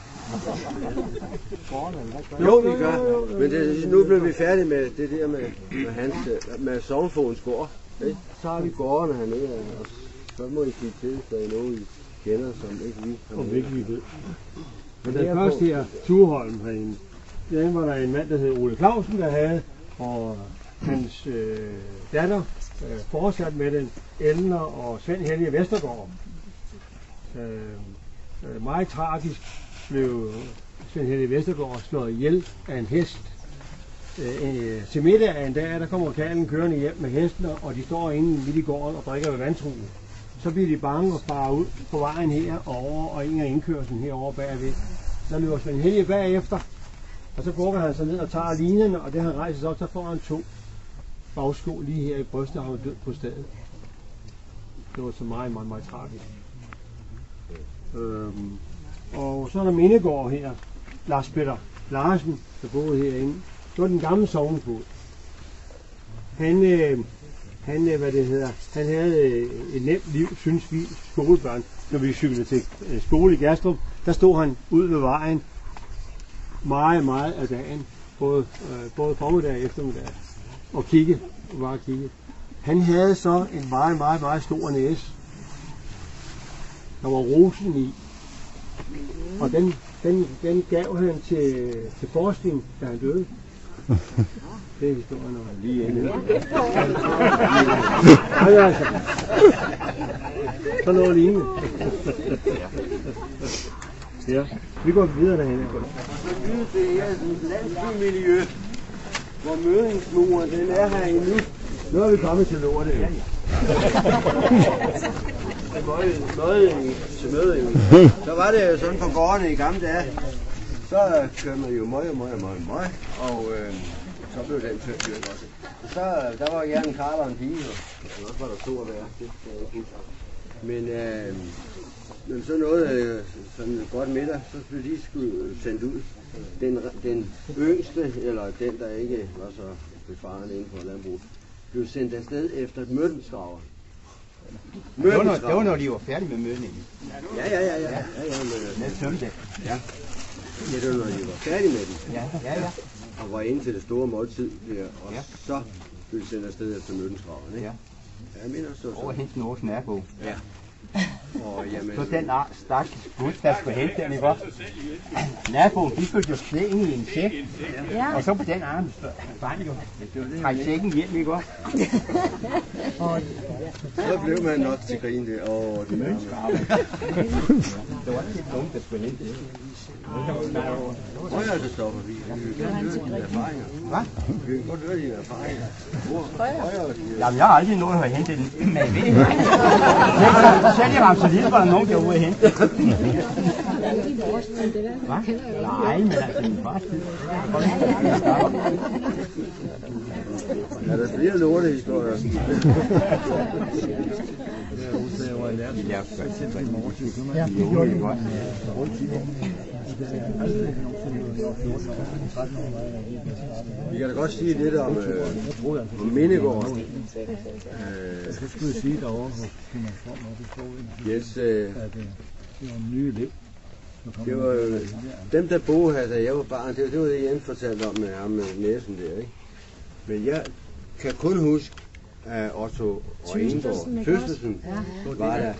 Jo, vi gør. Men det, nu blev vi færdige med det der med, med, hans, med Sovnfogens gård. Så har vi gårdene hernede, og så må I sige til, hvis der er nogen, I kender, som ikke vi har. Som ikke vi ved. Men den første her, Turholm herinde, der var der en mand, der hed Ole Clausen, der havde, og hans øh, datter øh, fortsat med den, Elner og Svend Helge Vestergaard. Øh, øh, meget tragisk blev Svend Helge Vestergaard slået ihjel af en hest øh, til middag en dag, der kommer kalden kørende hjem med hestene, og de står inde midt i gården og drikker ved vandtruen. Så bliver de bange og farer ud på vejen her og over, og en af indkørslen herovre bagved. Så løber Svend Helge bagefter, og så bukker han sig ned og tager linjerne, og det han rejser sig op, så får han to bagsko lige her i brystet, og han er død på stedet. Det var så meget, meget, meget tragisk. Øhm, og så er der Mindegård her, Lars Peter Larsen, der boede herinde. Det var den gamle sognefod. Han, øh, han, øh, hvad det hedder, han havde øh, et nemt liv, synes vi skolebørn, når vi cyklede til øh, skole i Gerstrup. Der stod han ud ved vejen meget, meget af dagen, både, øh, både formiddag og eftermiddag, og kigge, og bare kigge. Han havde så en meget, meget, meget stor næse. Der var rosen i, og den, den, den gav han til, til forskning, da han døde. Det er historien om lige inde. Nej, altså. Så noget lignende. Ja, vi går videre derhen. Det er et landsbymiljø, hvor mødingsmuren den er her endnu. Nu er vi kommet til lortet. Ja, ja. Så var det jo sådan på gårdene i gamle dage. Så kørte man jo møg og møg og møg og møg, og øh, så blev den tørt dyrk også. Så der var gerne en karl og en pige, og også var der to at være. Det er ikke helt. Men, øh, men så noget øh, sådan godt middag, så blev de skulle sendt ud. Den, den yngste, eller den der ikke var så befaren inden for landbrug, blev sendt afsted efter et mødenskraver. Det var, når, det var når de var færdige med mødningen. Ja, ja, ja, ja. ja, ja med, med søndag. Ja. Ja, det var når de var færdige med den. Ja, ja, ja. Og var inde til det store måltid der, og ja. Så blev de sendt afsted efter mødenskraven, ikke? Ja. Ja, jeg mener så. Over hente Norges nærbo. Ja. Og jamen... Så den stakkels gut, der skulle hente den, ikke også? Nærboen, de følte jo slet ind i en sæk. Ja. Og så på den arm, var han jo træk sækken hjem, ikke også? Så blev man nok til grin der. Åh, det er det var ikke nogen, der skulle hente det. Hvor er det stopper vi? Vi kan godt høre dine erfaringer. Hvad? Vi kan godt høre dine erfaringer. Jamen, jeg har aldrig nået at hente den. Men jeg ved ikke. Selv jeg ramte så lidt, var der nogen, der var ude at hente. Hvad? Nej, men altså, det er bare tid. Ja, der er flere lortehistorier. Ja, det gjorde det godt. Vi kan da godt sige lidt om, øh, om Mindegård. Øh, Så skulle jeg sige derovre, yes, øh, at det var en ny elev. Det var jo dem, der boede her, da jeg var barn. Det, det var det, Jens fortalte om med ham med næsen der, ikke? Men jeg kan kun huske, at Otto og Ingeborg Søstersen var der.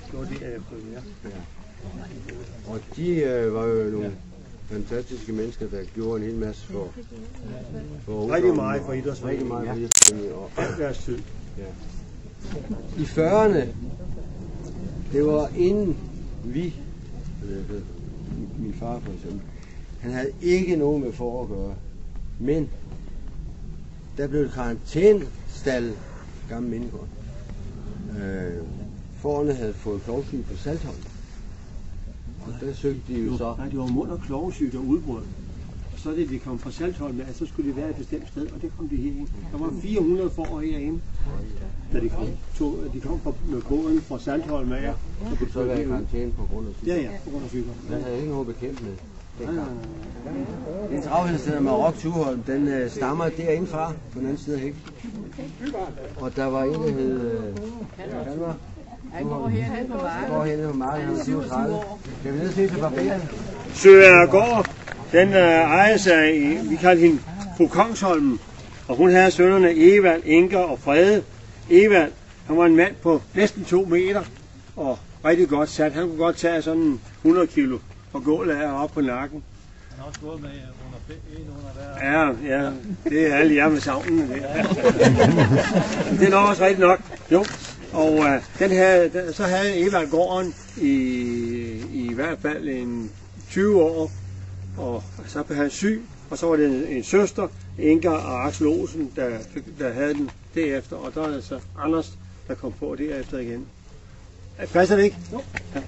Og de øh, var jo nogle fantastiske mennesker, der gjorde en hel masse for, for rigtig meget for idrætsforeningen. Rigtig meget for idrætsforeningen. Og alt deres tid. Ja. I fyrrerne, det var inden vi, min far for eksempel, han havde ikke noget med for at gøre. Men der blev et karantænestal, gammel Mindegård. Øh, Forerne havde fået klovsyg på Saltholm. Og der søgte de jo så... Nej, det var mund- og klovsyg, der udbrød. Og så det, de kom fra Saltholm, så skulle de være et bestemt sted, og det kom de herinde. Der var fire hundrede får herinde, da de kom. To, de kom fra, med båden fra Saltholm af. Så kunne så være i karantæne på grund af sygdom. Ja, ja, på grund af sygdom. Den havde ikke noget bekendt med. Den travhedssted med Rock Tuholm, den øh, stammer derinde fra, på den anden side af hækken. Og der var en, der hed... Øh, Kalmar. Han går herhen på marken. Han går herhen på marken, han er syvogtredive. Kan vi ned se til barberen? Søergård, den øh, ejes af, vi kalder hende fru Kongsholm, og hun havde sønnerne Evald, Inge og Frede. Evald, han var en mand på næsten to meter, og rigtig godt sat. Han kunne godt tage sådan hundrede kilo og gå lader op på nakken. Han har også gået med under en under hver. Ja, ja, det er alle jer med savnen. Det, det er nok også rigtigt nok. Jo. Og øh, den havde, den, så havde Evald gården i, i hvert fald en tyve år, og så blev han syg, og så var det en, en søster, Inga og Axel Olsen, der, der havde den derefter, og der er altså Anders, der kom på derefter igen. Passer det ikke? Jo. Ja.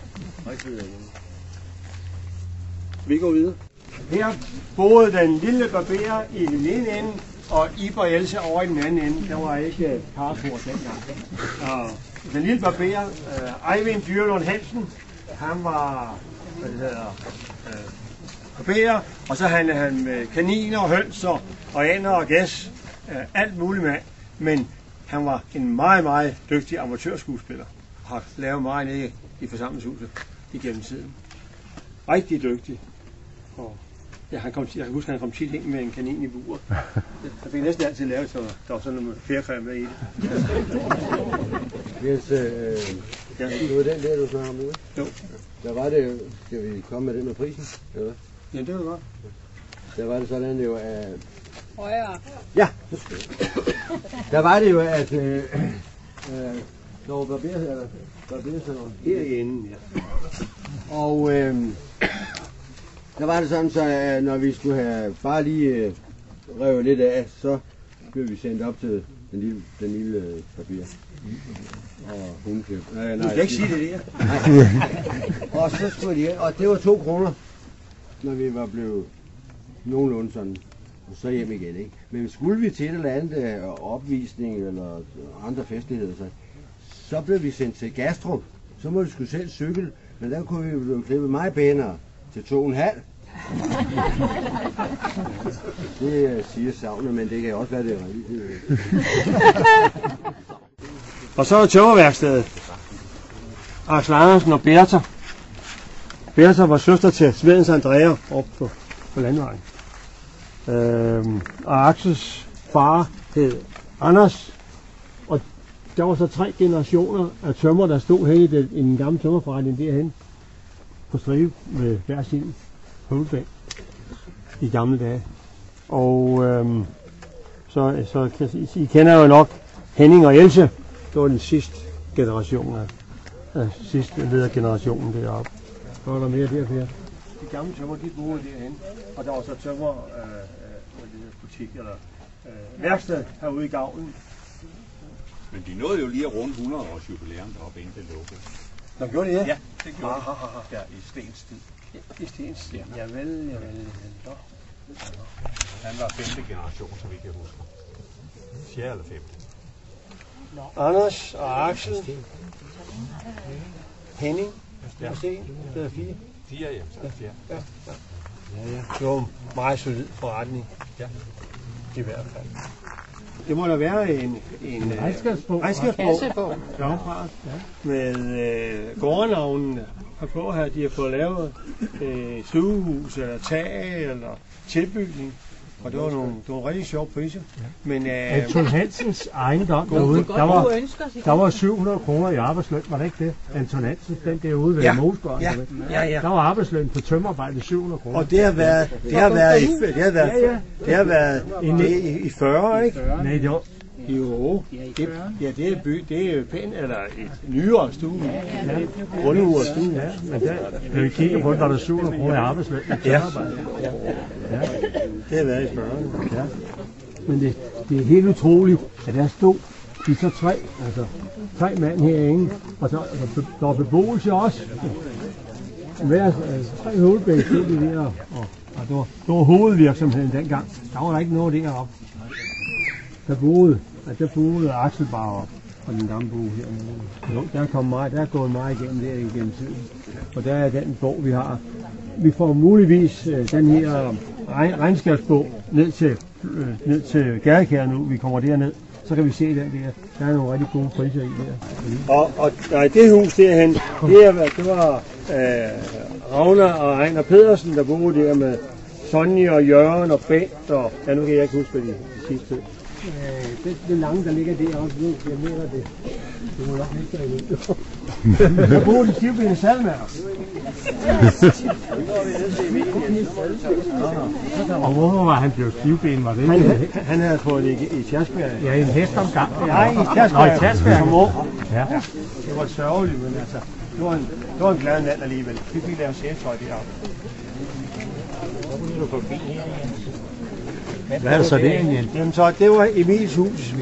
Vi går videre. Her boede den lille barber i den ene ende, og Iber og Else over i den anden ende. Der var ikke carport dengang. Og den lille barber, uh, Eivind Dyrlund Hansen, han var, hvad det hedder, uh, barber, og så handlede han med kaniner og høns og, og aner og gæs, uh, alt muligt med. Men han var en meget, meget dygtig amatørskuespiller. Har lavet meget nede i forsamlingshuset igennem tiden. Rigtig dygtig. Og ja, han kom, jeg kan huske, at han kom tit ind med en kanin i buret. Jeg fik næsten altid lavet, så der var sådan noget fjerfærd med i det. Hvis øh, ja. Du var den der, du snakker om nu? Jo. Der var det, skal vi komme med det med prisen? Eller? Ja, det var godt. Der var det sådan, det jo, at... Højere. Ja, der var det jo, at... Øh, øh, når barber, eller barber sådan noget. Herinde, ja. Og øh, der var det sådan, så at når vi skulle have bare lige øh, revet lidt af, så blev vi sendt op til den lille, den lille øh, barber. Og hundklip. Nej, du skal ikke sige det der. Nej. Og så skulle de, og det var to kroner, når vi var blevet nogenlunde sådan, og så hjem igen, ikke? Men skulle vi til et eller andet opvisning eller andre festligheder, så, så blev vi sendt til Gastrup. Så må vi skulle selv cykle, men der kunne vi blive klippet meget pænere til to og en halv. Det siger savnet, men det kan også være det rigtigt. Og så er tømmerværkstedet. Axel Andersen og Bertha. Bertha var søster til Svedens Andrea oppe på, på landvejen. Øhm, og Axels far hed Anders. Og der var så tre generationer af tømmer, der stod hen i den, i den gamle tømmerforretning derhen på stribe med hver sin hovedbænd i gamle dage. Og øhm, så, så I, I kender jo nok Henning og Else. Det var den sidste generation af, af sidste ledergenerationen deroppe. Så var der mere derfra. De gamle tømmer, de boede derhen, og der var så tømmer øh, øh, butik eller øh, værksted herude i gavlen. Men de nåede jo lige at runde hundrede års jubilæum deroppe, inden det lukkede. Nå, gjorde de det? Ja, det gjorde ah, ah, ah. Ja, i Stens tid. Ja, i Stens tid? Ja, vel, ja, vel. Ja. Han var femte generation, så vi kan huske. Fjerde eller femte. Anders og Axel. Henning. Ja. Og Sten. Det er fire. Fire, ja. Så er det fjerde. Ja, ja. Ja, ja. Det var en meget solid forretning. Ja. I hvert fald. Det må da være en, en regnskabsbog, regnskabsbog. Ja, ja. Med øh, gårdnavnen herpå her. De har fået lavet øh, stuehus eller tag eller tilbygning. Og det var nogle, det var rigtig sjove priser. Ja. Men øh, Anton Hansens ejendom derude, der var, der var syv hundrede kroner i arbejdsløn, var det ikke det? Anton Hansen, den derude ved ja. Mosgården. Ja. Ja, ja. Der var arbejdsløn på tømmerarbejde syv hundrede kroner. Og det har været, det har været, i, det har været, ja, ja. Det har været det, i, i fyrre, ikke? Nej, det var... Jo, det, ja, det er by, det er pænt, eller et nyere stue. Ja, grunduret stue. Ja, men der, når vi kigger på, der er syv hundrede kroner i arbejdsløn i tømmerarbejde. Ja. Ja. Det har været i fyrrerne. Ja. Men det, det er helt utroligt, at der stod de så tre, altså tre mand herinde, og så altså, der var beboelse også. Hver, altså, tre hovedbæk stod de der, og, og det, var, det var hovedvirksomheden dengang. Der var der ikke noget deroppe. Der boede, altså der boede Axel bare op, og den gamle bog hernede. Jo, der er kommet meget, der er gået meget igennem der igennem tiden. Og der er den bog, vi har. Vi får muligvis øh, den her regnskabsbog ned til, øh, ned til Gadekær nu. Vi kommer derned, så kan vi se den der. Der er nogle rigtig gode priser i der. Og, og nej, det hus derhen, det, er, det var øh, Ragnar og Ejner Pedersen, der boede der med Sonja og Jørgen og Bent, og ja, nu kan jeg ikke huske, hvad de, de sidste. Øh, det, det lange, der ligger deroppe, nu, jeg mener det. Det må nok ikke være endnu. Der boede de stivbenede salmærker. Og hvorfor var han blevet stivben, var det? Han, han havde fået det i, i Tjersberg. Ja, i en hestomgang. Nej, i Tjersberg. Nå, i Tjersberg. Som ung. Ja. Ja. Det var sørgeligt, men altså, det var en, det var en glad mand alligevel. Vi fik lavet cheftrøj deroppe. forbi her. Hvad er det så det egentlig? Jamen så, det var Emils hus.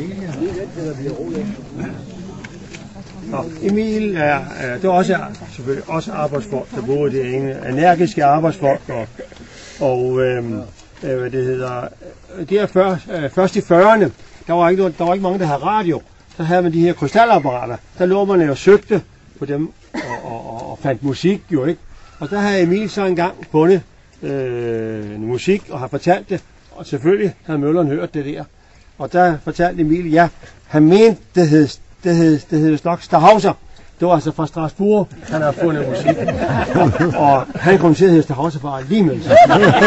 Nå, Emil er, er det er også, selvfølgelig også arbejdsfolk, der bor derinde. Energiske arbejdsfolk. Og, og øhm, øh, hvad det hedder, det er før, øh, først i fyrrerne, der var, ikke, der var ikke mange, der havde radio. Så havde man de her krystalapparater. Der lå man og søgte på dem og, og, og, og fandt musik jo, ikke? Og der havde Emil så engang fundet øh, musik og har fortalt det. Og selvfølgelig havde Mølleren hørt det der. Og der fortalte Emil, ja, han mente, det hed, det hed, det hed nok Stauhauser. Det var altså fra Strasbourg, han har fundet musik. Og han kom til at hedde Stauhauser bare lige med sig.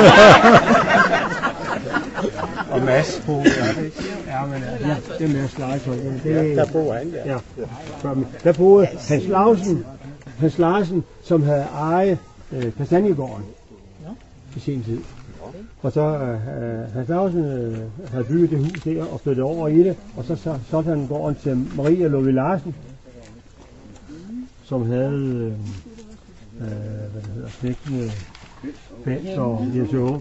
Og Mads. Ja, men ja, det er Mads Larsen. Det, Der bor han, ja. ja. Der boede Hans Larsen, Hans Larsen, som havde ejet øh, Kastanjegården i sin tid. Og så øh, Hans Larsen øh, havde bygget det hus der og flyttet over i det, og så så solgte han gården til Maria Lovi Larsen, som havde øh, øh, hvad det hedder, slægtende Bent og Jens Åge.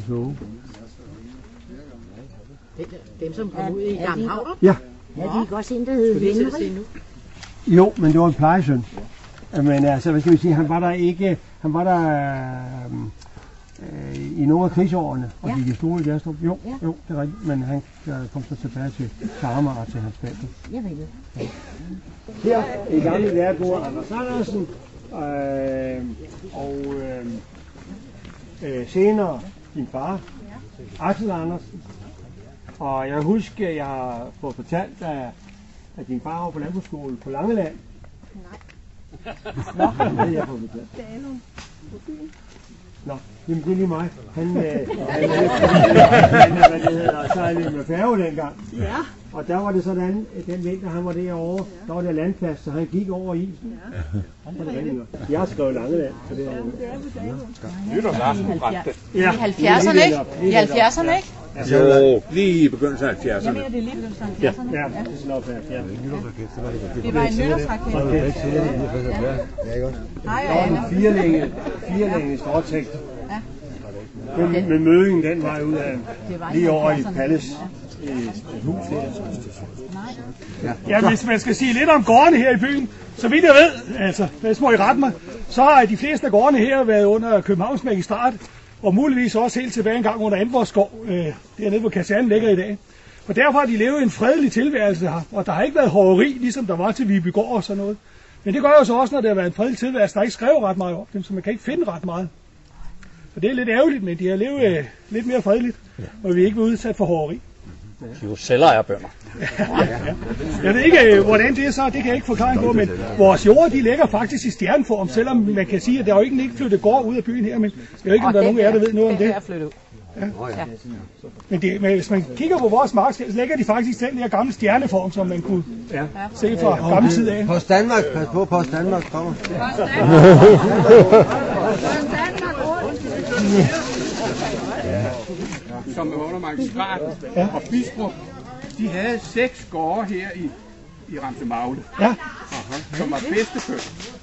Dem, som kom ud i Gamle Havn? Ja. Ja, de kan også en, der hedder Vennerig. Jo, men det var en plejesøn. Men altså, hvad skal vi sige, han var der ikke, han var der øh, i nogle af krigsårene, og Ja. gik i skole i Gjerstrup. Jo, Ja. jo, det er rigtigt, men han øh, kom så tilbage til Amager til hans fælde. Jeg ved det. Her i gamle lærergård Anders Andersen, øh, og øh, øh, senere din far, Axel Andersen. Og jeg husker, at jeg har fået fortalt, at, at din far var på landbrugsskole på Langeland. Nej. Nå, det har jeg fået fortalt. Nå, jamen det er lige mig. Han, øh, han, han, hvad det hedder, sejlede med færge dengang. Ja. Og der var det sådan, at den vinter han var derovre, der var der landplads, så han gik over isen. Ja. Jeg har skrevet Langeland, så det er jo... Nytårsaften brændte. Ja. I halvfjerdserne, ikke? I halvfjerdserne, ikke? Jo, lige i begyndelsen af halvfjerdserne. Jeg mener, det er lige begyndelsen af Ja, halvfjerdserne. ja, det er sådan noget færdigt. Ja. Det var en nytårsraket. Hej, Hej, Anna. Fire længe, fire længe stråtægt. Ja. Men, men mødingen, den var ud af Det var lige over i halvfjerdserne. Palles i hus her. Ja, hvis man skal sige lidt om gårdene her i byen, så vidt jeg ved, altså, hvis må I rette mig, så har de fleste af gårdene her været under Københavns Magistrat, og muligvis også helt tilbage en gang under Andborgskov, øh, dernede hvor kasernen ligger i dag. Og derfor har de levet en fredelig tilværelse her, og der har ikke været hoveri, ligesom der var til Vibygård og sådan noget. Men det gør jo så også, når det har været en fredelig tilværelse, der er ikke skrevet ret meget om dem, så man kan ikke finde ret meget. Og det er lidt ærgerligt, men de har levet øh, lidt mere fredeligt, og vi er ikke været udsat for hoveri. De er jo selvejerbønder. Jeg ved ikke, hvordan det er så, det kan jeg ikke forklare på, men vores jord, de ligger faktisk i stjerneform, selvom man kan sige, at der er jo ikke, ikke flyttet gård ud af byen her, men jeg ved ikke, om der er nogen af jer, der ved noget om det. Ja. Men, det, men hvis man kigger på vores mark, så ligger de faktisk den her gamle stjerneform, som man kunne ja. se fra gammel tid af. Post Danmark, pas på, Post Danmark kommer. Som er under magistraten og Bistrup, de havde seks gårde her i, i Ramsemagle, ja. som var bedstebønder.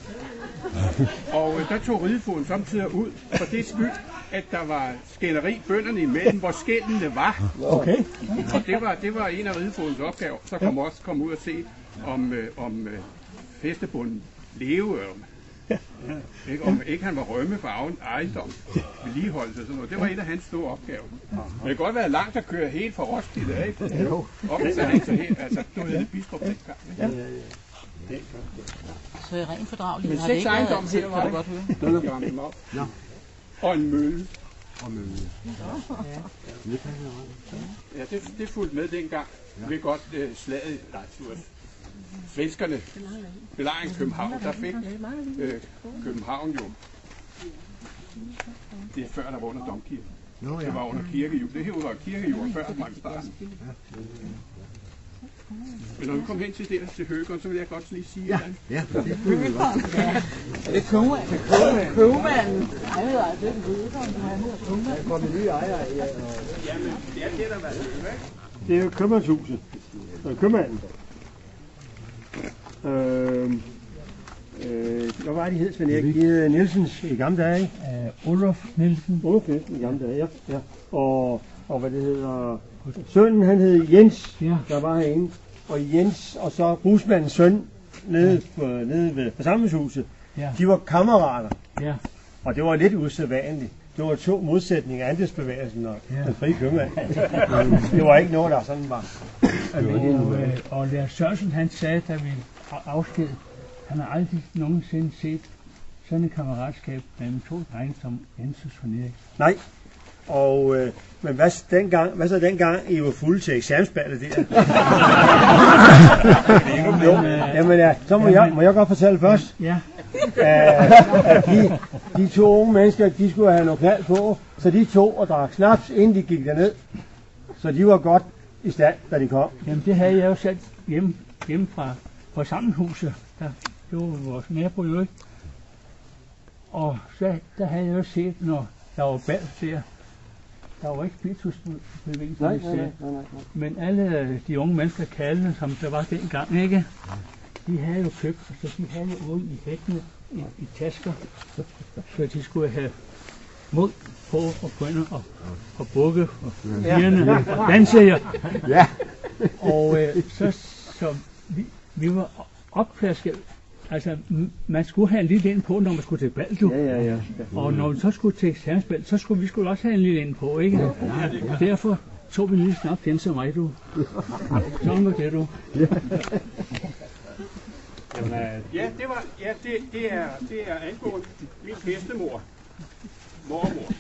Og øh, der tog ridefoden samtidig ud for det skyld, at der var skænderi bønderne imellem, hvor skændene var. Okay. Og det var, det var en af ridefodens opgaver. Så kom ja. også komme ud og se, om, øh, om øh, fæstebunden levede. Ja. Ikke, om ikke han var rømme for ejendom, vedligeholdelse og sådan noget. Det var en af hans store opgaver. Men det kan godt være langt at køre helt fra Roskilde af. Jo. Op til han så helt, altså du ved, Bistrup dengang. Ja. Så i ren fordragelighed Men har det seks ikke ejendom været, her var kan du det. godt høre. Nå. Og en mølle. Og mølle. Ja, det, det fulgte med dengang. Vi ved godt uh, slaget, nej, svenskerne belejringen København, der fik øh, København jo, det er før der var under domkirken. No, ja. Det var under kirkejord. Det her var kirkejord før magistraten. Men når vi kom hen til der til Høgeren, så vil jeg godt lige sige, ja. Ja, det er Høgeren. Er det købmanden? Købmanden. Jeg ved altså ikke, Høgeren, du har hedder købmanden. Der kommer nye ejere. Jamen, det er det, der var det. Det er jo købmandshuset. Købmanden. Øh, Øh, hvad var de hed, Svend Erik? De hed Nielsens i gamle dage, ikke? Uh, Olof Nielsen. Olof Nielsen i gamle dage, ja. ja. Og, og hvad det hedder... Sønnen, han hed Jens, ja. Der var herinde. Og Jens, og så brugsmandens søn, nede, på, nede ved forsamlingshuset, ja. De var kammerater. Ja. Og det var lidt usædvanligt. Det var to modsætninger, andelsbevægelsen og ja. Den frie købmand. Det var ikke noget, der sådan var. Og, og, og Lær Sørensen, han sagde, da vi afsked, han har aldrig nogensinde set sådan et kammeratskab mellem to drenge som Jens og Svend Erik. Nej. Og, øh, men hvad, dengang, hvad så dengang, I var fulde til eksamensballet der? Jo, jamen ja, så må, jeg, må jeg godt fortælle først. Ja. At, at de, de to unge mennesker, de skulle have noget knald på, så de tog og drak snaps, inden de gik derned. Så de var godt i stand, da de kom. Jamen det havde jeg jo selv hjemme, hjemme fra forsamlingshuset. Der, det var vores nabo jo ikke. Og så, der havde jeg jo set, når der var bal der, der var ikke spiritusbevægelse, nej, nej, nej, nej, nej. Men alle de unge mennesker, kaldene, som der var dengang, ikke? De havde jo købt, og så de havde jo ude i hækkene i, i tasker, så de skulle have mod på og gå ind og, og bukke og pigerne og danse. Ja. Og øh, så, så vi, vi var opflasket. Altså, man skulle have en lille ind på, når man skulle til bal, du. Ja, ja, ja. Og når vi så skulle til eksamensbal, så skulle vi skulle også have en lille ind på, ikke? Ja, og derfor tog vi lige snart den som mig, du. Sådan var det, du. Jamen, ja, det var, ja, det, det er, det er angående min bedstemor, mormor.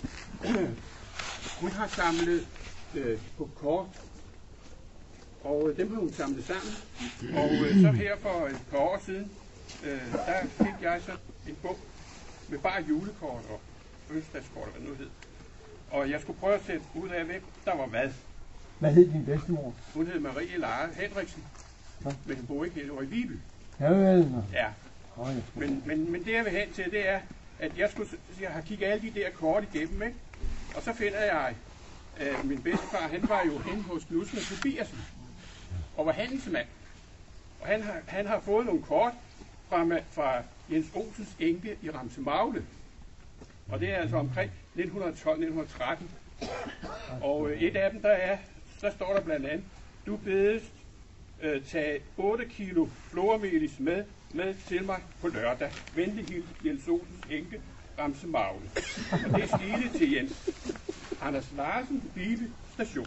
Hun har samlet øh, på kort, og øh, dem har hun samlet sammen. Og øh, så her for et par år siden, øh, der fik jeg så en bog med bare julekort og fødselsdagskort, hvad det nu hed. Og jeg skulle prøve at sætte ud af, hvem der var hvad. Hvad hed din bedstemor? Hun hed Marie Lara Henriksen, ja. Men hun bor ikke helt over i Viby. Ja, vel. Ja. Men, men, men det jeg vil hen til, det er, at jeg, skulle, jeg har kigget alle de der kort igennem, ikke? Og så finder jeg, at min bedstefar, han var jo henne hos Knudsen og Tobiasen, og var handelsmand. Og han har, han har fået nogle kort fra, fra Jens Olsens enke i Ramsemagle. Og det er altså omkring nitten tolv nitten tretten. Og et af dem, der er, der står der blandt andet, du bedes øh, tage otte kilo flormelis med, med til mig på lørdag. Venlig hils Jens Olsens enke Ramsemagle. Og det er stilet til Jens Anders Larsen, Vibe Station.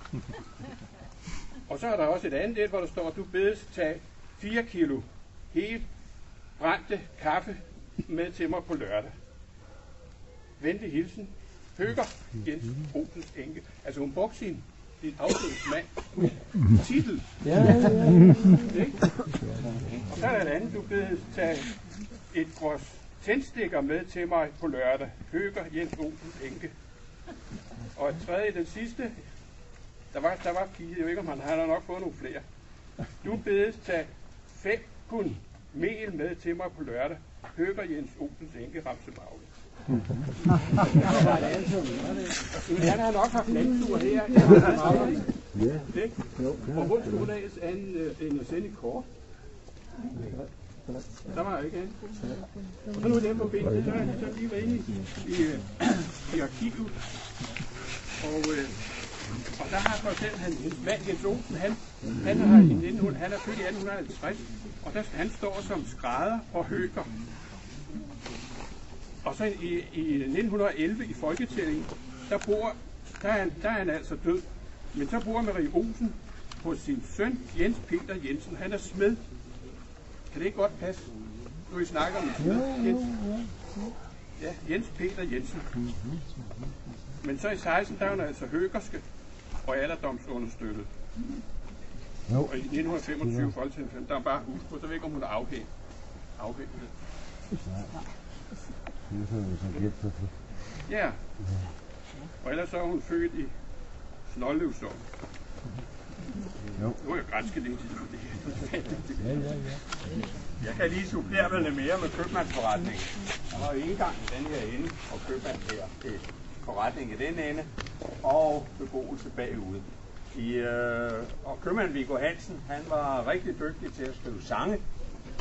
Og så er der også et andet et, hvor der står, du bedes tage fire kilo helt brændte kaffe med til mig på lørdag. Venlig hilsen, Høger Jens Olsens enke. Altså hun brugte sin, sin afdødsmand titel. Ja, ja, ja. Og så er der et andet, du bedes tage et grås tændstikker med til mig på lørdag. Høger Jens Olsens enke. Og et tredje, den sidste, der var, der var fire, jeg ved ikke om han, han har nok fået nogle flere. Du bedes tage fem pund mel med til mig på lørdag. Høger Jens Olsens enke Ramsemagle. Han har nok haft landtur her i Ramsemagle. Og hvor stod der en, en sende kort? Der var ikke andet. Og så nu er det på billedet, så er jeg så lige været inde i, i, i arkivet. Og, øh, og der har for eksempel han, mand Jens Olsen, han, han, har, nitten, han er født i atten halvtreds, og der, han står som skrædder og høger. Og så i, i nitten elleve i folketællingen, der bor, der er, han, der er han altså død. Men så bor Marie Olsen hos sin søn Jens Peter Jensen. Han er smed. Kan det ikke godt passe? Nu I snakker om smed. Jens. Ja, Jens Peter Jensen. Men så i seksten, der er hun altså høgerske og alderdomsunderstøttet. Og i nitten femogtyve folketingsvalg, der er bare hus på, så ved ikke, om hun er afhængt. Afhængt det. Ja. Og ellers så er hun født i Snoldløvsov. Nu er jeg ganske længe tid for det her. Jeg kan lige supplere med lidt mere med købmandsforretning. Der var jo indgang i den her ende, og købmand her. Forretning i den ende, og beboelse bagude. I, øh, og købmand Viggo Hansen, han var rigtig dygtig til at skrive sange.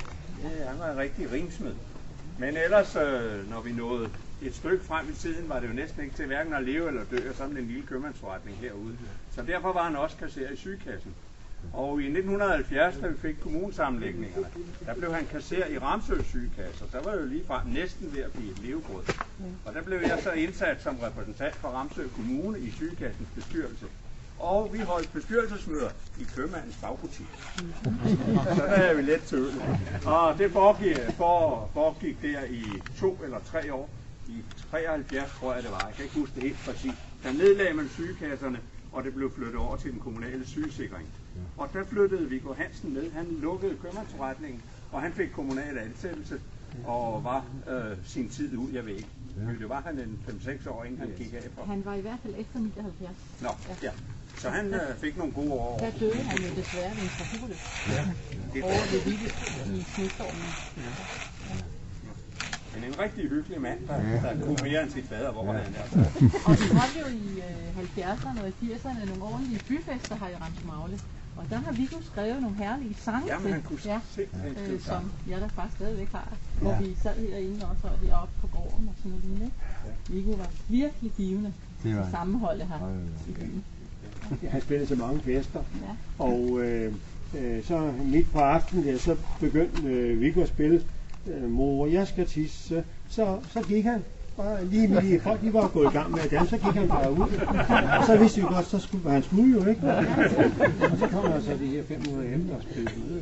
Ja, han var en rigtig rimsmed. Men ellers, øh, når vi nåede et stykke frem i tiden, var det jo næsten ikke til hverken at leve eller dø, og sådan en lille købmandsforretning herude. Så derfor var han også kasserer i sygekassen. Og i nitten halvfjerds, da vi fik kommunesammenlægningerne, der blev han kasserer i Ramsø sygekasse, og der var jo lige frem næsten ved at blive et levebrød. Og der blev jeg så indsat som repræsentant for Ramsø Kommune i sygekassens bestyrelse. Og vi holdt bestyrelsesmøder i købmandens bagbutik. Så der er vi let tøvlet. Og det foregik, for, foregik der i to eller tre år. I treoghalvfjerds tror jeg det var, jeg kan ikke huske det helt præcis. Der nedlagde man sygekasserne, og det blev flyttet over til den kommunale sygesikring. Og der flyttede Viggo Hansen med. Han lukkede købmandsforretningen, og han fik kommunal ansættelse og var øh, sin tid ud, jeg ved ikke. Ja. Det var han en fem seks år, inden han gik af for. Han var i hvert fald efter nioghalvfjerds. Nå, ja. Så han øh, fik nogle gode år. Der døde han jo desværre ved en trafikulykke. Ja. Over ved Viggo i snestormen. Ja. Men en rigtig hyggelig mand, der, ja. der kunne mere end sit fader, hvor ja. han er. Og vi havde jo i øh, halvfjerdserne og i firserne nogle ordentlige byfester her i Ramsø-Magle. Og der har Viggo skrevet nogle herlige sange Jamen, han kunne ja, øh, som jeg der faktisk stadigvæk har. Ja. Hvor vi sad herinde også, og deroppe på gården og sådan noget lignende. Ja. Viggo var virkelig givende til sammenholdet her ja, ja. i byen. Ja. Han spillede så mange fester, ja. og øh, øh, så midt på aftenen der, så begyndte øh, Viggo at spille øh, Mor, jeg skal tisse. Så, så gik han bare lige med de folk, de var gået i gang med at danse, så gik han bare ud. Og så vidste vi godt, så skulle han skulle jo, ikke? Og så kom der så de her fem minutter efter og spillede ud.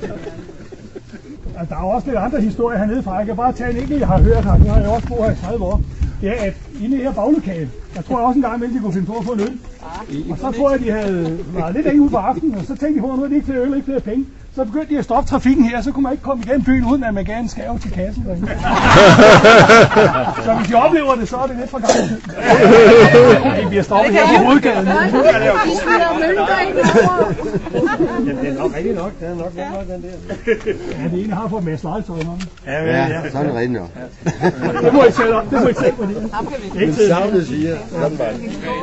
Der er også lidt andre historier hernede fra. Jeg kan bare tage en enkelt, jeg har hørt her. Det har jeg også boet her i tredive år. Det er, at inde i her baglokale, jeg tror også en gang imellem, de kunne finde på at få en øl. Og så tror jeg, de havde været lidt længe ude på aftenen, og så tænkte de på, at nu er det ikke flere øl, ikke flere penge. Så begyndte de at stoppe trafikken her, så kunne man ikke komme igennem byen, uden at man gav en skæv til kassen. Så hvis de oplever det, så er det lidt for gammelt. Vi bliver stoppet her på hovedgaden. Jamen, det er nok rigtig nok. Det er nok rigtig nok, den der. Ja, det ene har fået med slejtøj om. Ja, ja, så er det rigtig nok. Det må I selv om. Det må I selv på det. Men savnet siger, sådan bare.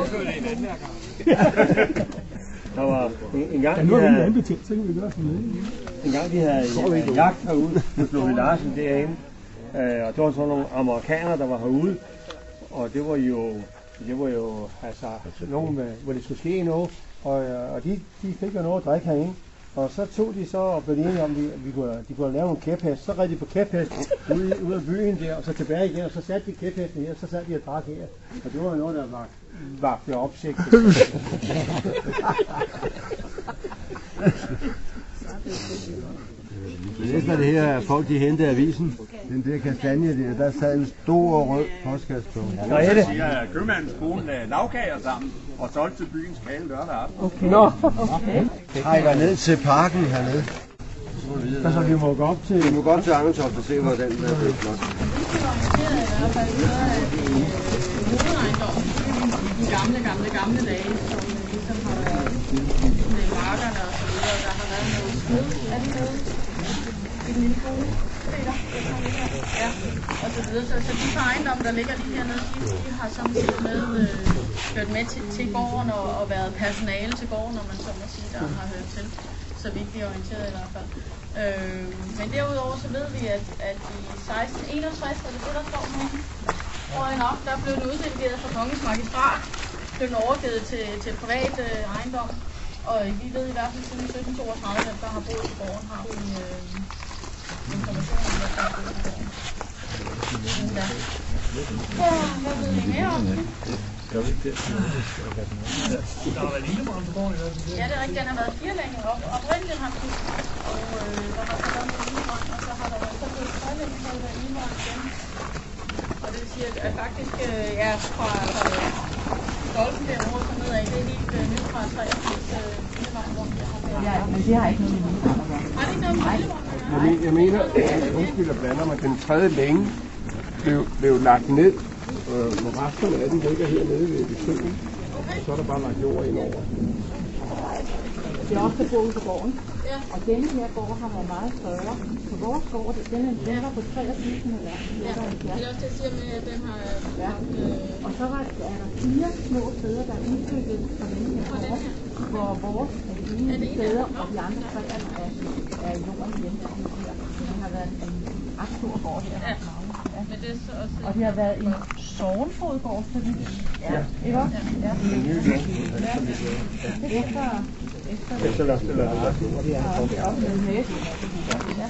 Der var en, en gang, ja, nu er vi en anbetjent, så kan vi gøre sådan noget. En gang, de havde en jagt herude med Flori Larsen derinde. Øh, og det var sådan nogle amerikanere, der var herude. Og det var jo, det var jo altså, nogen, med, hvor det skulle ske noget. Og, og de, de fik jo noget at drikke herinde. Og så tog de så og blev enige om, at vi kunne, de kunne lave en kæphest. Så redde de på kæphesten ude, ude af byen der, og så tilbage igen. Og så satte de kæphesten her, og så satte de og drak her. Og det var jo noget, der var vagte opsigt. Det næste er det her, at folk de hentede avisen. Den der kastanje der, der sad en stor rød postkasse på. Nå, er det? Jeg siger, at købmandens kone lagde lavkager sammen og solgte til byens kale lørdag aften. Okay. Nå, okay. Trækker ned til parken hernede. Så, så vi må gå op til... Vi må gå op til Angeltoft og se, hvordan det er blevet flot. De gamle, gamle, gamle dage, som ligesom har været med markerne og så videre, der har været noget skød. Er det noget i den lille bolig, Peter? Ja, og så videre. Så, så de par ejendomme, der ligger lige hernede, de, de har samtidig med øh, hørt med til, til gården og, og været personale til gården, når man så må sige, der har hørt til. Så vidt vi er orienteret i hvert fald. Øh, men derudover så ved vi, at, at i seksten enogtres, er det det, der står med? Tror jeg nok, der blev det uddelegeret fra Kongens Magistrat, blev den overgivet til, til privat øh, ejendom, og vi ved i hvert fald siden sytten toogtredive, hvem der har boet i gården, har vi øh, information om, hvem der har boet i gården. Ja. Ja, hvad ved I mere om det? Der har været lille på gården i hvert fald. Ja, det er rigtigt, den har været fire længe op. Oprindeligt har den, og øh, der har så været noget ildebrand, og så har der været så blevet tre længe, så har der været ildebrand igen. Og det vil sige, at faktisk øh, ja, fra, fra golfen derovre så nedad, det er helt øh, nyt fra treogfirs øh, kilometer rundt, jeg har været. Ja, men det har ikke noget med ildebrand at gøre. Har det ikke noget med ildebrand at gøre? Jeg, men, jeg mener, undskyld at blander mig, den tredje længe blev, blev lagt ned, øh, og resterne af den ligger hernede ved, ved søen, og så er der bare lagt jord ind over. Det er også der bor ude på gården. Ja. Og denne her gård har været meget større. Så vores gård, den er, den var på treogtyve meter. Ja, det er også det, jeg siger med, at den har ja. haft... Øh... Og så var, er der fire små steder, der er udbygget fra denne her gård, hvor vores er de ene steder, og de andre tre er, er i jorden igen. Den har været en ret stor gård her. Ja. Ja. Men det er så også... Og det har været en sognfodgård, fordi... Ja. Ikke også? Ja. Ja. Efter... Efter... Efter Lars de Larsen. Ja, det er også en hæs. Ja.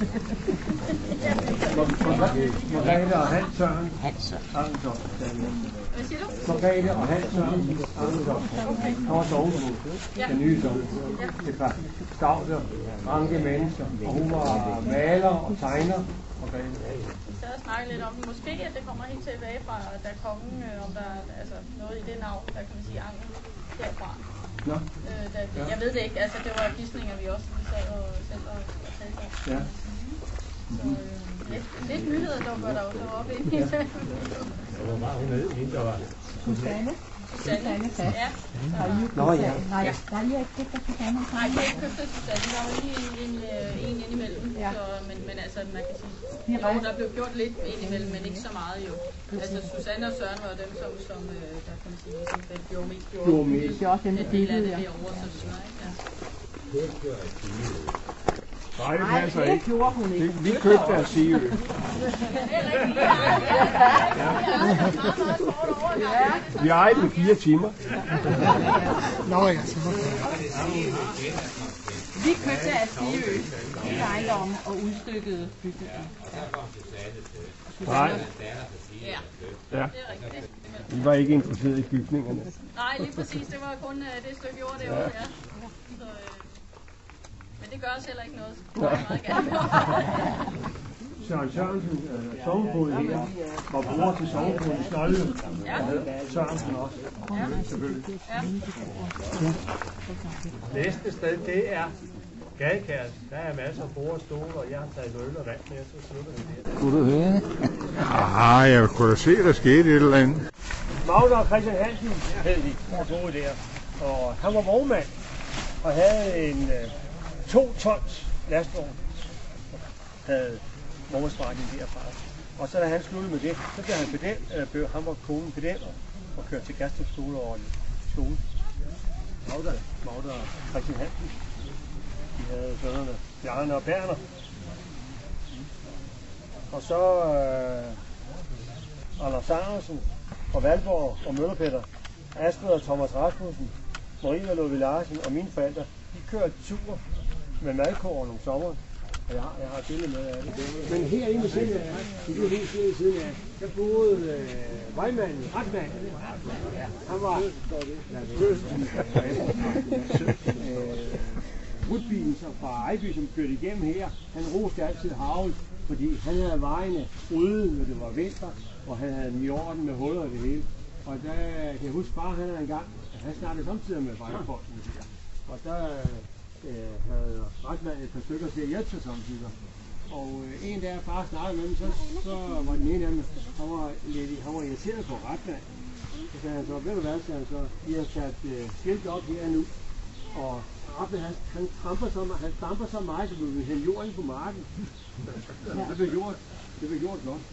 Margrethe og Hans Søren Arntoft. Hvad siger du? Margrethe og Hans Søren Arntoft. Han var sognefod. Den nye sognefod. Det var stavte, ranke mennesker. Og hun var maler og tegner. Vi sad og snakkede lidt om det. Måske at det kommer helt tilbage fra, da kongen, øh, om der er altså, noget i det navn, der kan man sige angel derfra. Nå. Øh, da, ja. Jeg ved det ikke, altså det var gidsninger, vi også sad og selv og, og talte om. Ja. Så øh, lidt, lidt nyheder dukker der jo så op ind i det. Hvor var hun nede? Hende, der var... Susanne. Susanne, ja. Nå ja. Nej, der er lige ikke købt af Susanne. Nej, jeg har ikke købt af Susanne. Der var lige en, en indimellem. Ja. Så, men, men altså, man kan sige, jo, der blev gjort lidt indimellem, men ikke så meget jo. Altså, Susanne og Søren var dem, som, som der kan man sige, som gjorde mest. Gjorde mest. Det er også dem, der del af det derovre, så videre, ikke? Ja. Nej, det passer ikke. Det gjorde hun ikke. Vi købte af Siø. Vi ejede i fire timer. Nå ja, så vi købte af Siø hele ejendommen og udstykkede bygningen. Nej. Ja, Ja. det er rigtigt. Vi var ikke interesseret i bygningerne. Nej, lige præcis. Det var kun uh, det stykke jord derovre, ja. Så, uh, men det gør os heller ikke noget. Det var meget gerne. Søren Sørensen, øh, sognefod her, var bror til sognefod i Snolde. Ja. Sørensen også. Ja. Selvfølgelig. Ja. Næste sted, det er Gadekærs. Der er masser af bord og stole, og jeg har taget øl og vand med, så slutter vi der. Kunne du høre? Ah, jeg kunne da se, der skete et eller andet. Magda og Christian Hansen hed de, og boede der. Og han var vognmand og havde en øh, to tons lastvogn. Havde vognmandsforretning derfra. Og så da han sluttede med det, så blev han pedel, øh, blev, han var konen pedel og kørte til Gastrup skole over skole. Magda, Magda og Christian Hansen. De havde sønnerne Bjarne og Berner. Og så øh, Anders Andersen fra Valborg og Møllerpetter, Astrid og Thomas Rasmussen, Marie og Ludvig Larsen og mine forældre, de kørte tur med madkåren om sommeren. Og jeg har, jeg har et billede med af det. Men herinde ved siden af, i det helt siden af siden af, der boede øh, vejmanden, retmanden. Han var fødselsbilen Rutbilen fra Ejby, som kørte igennem her. Han roste altid Havl, fordi han havde vejene rydde, når det var vinter, og han havde dem i orden med huller og det hele. Og der kan jeg huske, far han havde en gang, han snakkede samtidig med vejfolkene der. Og der øh, havde retmanden et par stykker til at hjælpe sig samtidig. Og øh, en dag far snakkede med dem, så, så var den ene af dem, han var, lidt, han var irriteret på retmanden. Så sagde han så, ved du hvad, sagde han så, I har sat øh, skilt op her nu, og Rappe, han, han tramper så, han tramper så meget, så du vil hælde jorden på marken. Det blev gjort, det blev gjort godt.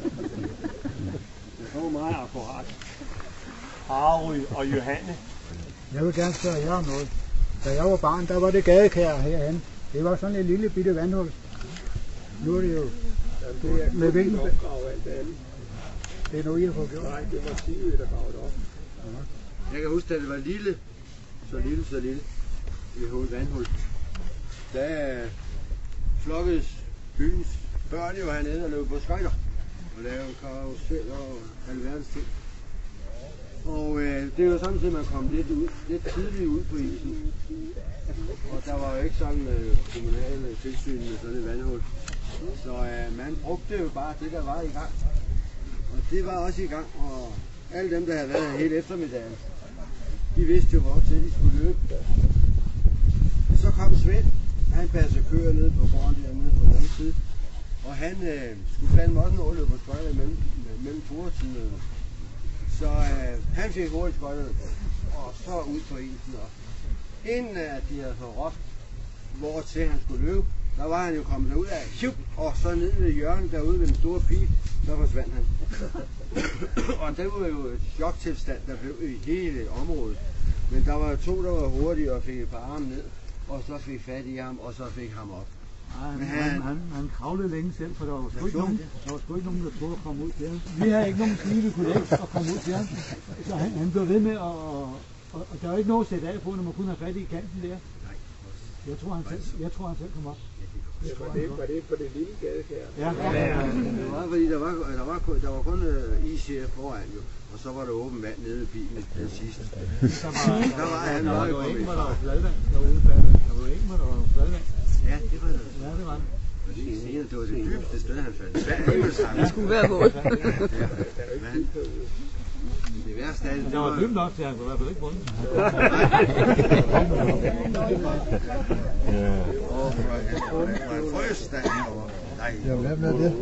Det var meget akkurat. Harry og Johanne. Jeg vil gerne spørge jer om noget. Da jeg var barn, der var det gadekær herhen. Det var sådan et lille bitte vandhul. Nu er det jo det er med hvilken... Det er noget, I har fået gjort. Nej, det var Siø, der gravede op. Jeg kan huske, da det var lille, så lille, så lille, i hovedet vandhul, der flokkedes byens børn jo hernede og løb på skøjter og lavede karusel og alverdens ting. Og øh, det var samtidig, at man kom lidt, ud, lidt tidligt ud på isen. Og der var jo ikke sådan øh, kommunale tilsyn med sådan et vandhul. Så øh, man brugte jo bare det, der var i gang. Og det var også i gang, og alle dem, der havde været her hele eftermiddagen, de vidste jo, hvor til de skulle løbe. Så kom Svend, han passede køer nede på gården dernede på den anden side. Og han øh, skulle fandme også nå at løbe på skøjter mellem, mellem toertiderne. Så øh, han fik hurtigt skøjterne på, og så ud på isen. Og inden at de havde fået råbt, hvor til han skulle løbe, der var han jo kommet derud af, sjup, og så ned ved hjørnet derude ved den store pige, så forsvandt han. Og det var jo et choktilstand, der blev i hele området. Men der var to, der var hurtige og fik et par arme ned, og så fik fat i ham, og så fik ham op. Han, han, han, han kravlede længe selv, for der var sgu ikke nogen, der var sgu ikke nogen, der troede at komme ud til ham. Vi havde ikke nogen skive, vi kunne lægge og komme ud til ham. Så han, han blev ved med, at, og, og, og der var ikke noget at sætte af på, når man kunne have fat i kanten der. Jeg tror, han selv, jeg tror, han selv kom op. Ja, var, det, var det på det lille gadekær? Ja, ja, ja. Det var, fordi der var, der var, der var kun uh, is her foran jo, og så var der åben vand nede i bilen den sidste. Der var, der var han meget kommet ikke, fra. der var fladvand derude bagved. Der var ikke, der var fladvand. Ja, det var det. Ja, det var det. Det var det dybeste sted, han faldt. Svært, det var Det skulle være vådt. Det værste af det, det var dybt nok til, at han kunne i hvert fald ikke bunde. Og fra en frøsstand herovre. Nej. Ja, hvad med det?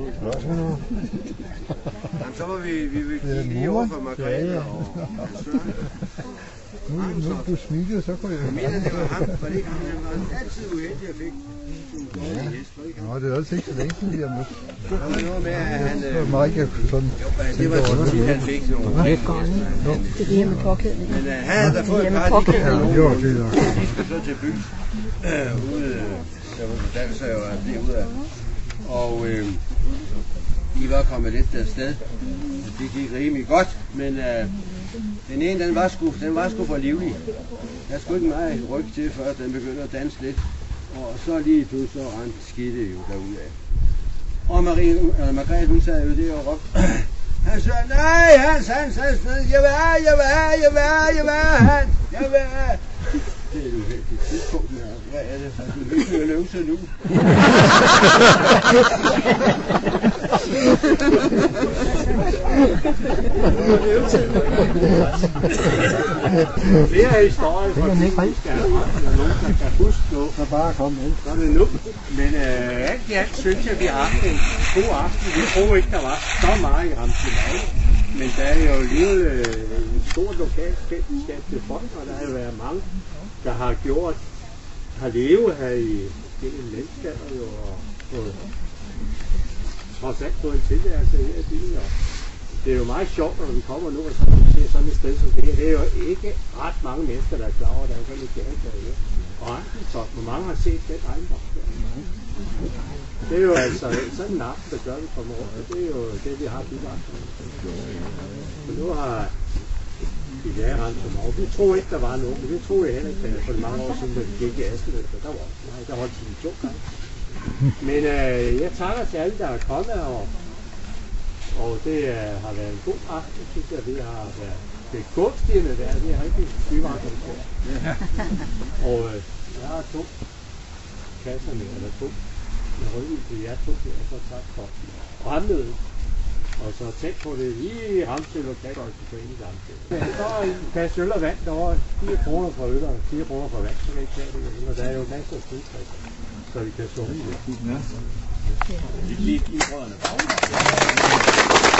Så var vi, vi vil kigge lige over for Margrethe og Søren. Nu, nu du smilede, så kunne jeg... Jeg mener, det var ham, for det ikke ham, han var altid uheldig, jeg fik en dårlig hest. Nå, det er altså ikke så længe siden, vi har mødt. Der var noget med, at han... Det var meget ikke sådan... Det var tit, han fik sådan nogle hest. Det er det her med påklædning. Men han havde da fået et par af de kanoner. Jo, det er nok. Vi skulle så til byen. Ude... Der var uddannelse, jeg var lige ude af. Og... Øh, de var kommet lidt afsted. Det gik rimelig godt, men øh, den ene, den var sgu, den var sgu for livlig. Der skulle ikke meget ryg til, før den begyndte at danse lidt. Og så lige pludselig så rendte skidte jo derudad. Og Marie, øh, Margrethe, hun sad jo der og råbte. Han sagde, nej, Hans, Hans, Hans, jeg vil have, jeg vil have, jeg vil have, jeg vil have, Hans, jeg vil have. Det er et uheldigt tidspunkt, men hvad er det? Du vil ikke høre løvse nu. Flere historier fra Tyskland, der er nogen, der kan huske noget. Så bare kom ind. Så er det nu. Men øh, alt i alt synes jeg, vi har haft en god aften. Jeg tror ikke, der var så meget i Ramslev. Men der er jo alligevel øh, en stor lokalt fællesskab til folk, og der har jo været mange, der har gjort, har levet her i gennem landskaber jo, og og trods alt på en tilværelse her i byen. Og det er jo meget sjovt, når vi kommer nu og så ser sådan et sted som det her. Det er jo ikke ret mange mennesker, der er klar over, at der er sådan et gadekær her. Og Ankeltoft, hvor mange har set den ejendom der. Det er jo altså sådan en aften, der gør, vi kommer over. Det er jo det, vi har bidraget. Så nu har vi lært ham som over. Vi troede ikke, der var nogen, men det troede jeg heller ikke, for mange år siden, da vi gik i Askeløb. Der var nej, der holdt de to gange. Men øh, jeg takker til alle, der er kommet, og, og det øh, har været en god aften, synes jeg. Vi har været begunstigende vejr. Det er rigtig byvandring på. Og øh, jeg har to kasser med, eller to med ryggen til jer to, og så tak for fremmødet. Og så tæt på det lige i Ramsøl og Kagøjse på en i Ramsøl. Så er en kasse øl og vand derovre, fire kroner for øl og fire kroner for vand, så kan I ikke tage det. Og der er jo masser af skudtrækker, så vi kan summe det. Ja. Lige, lige, lige brødrene.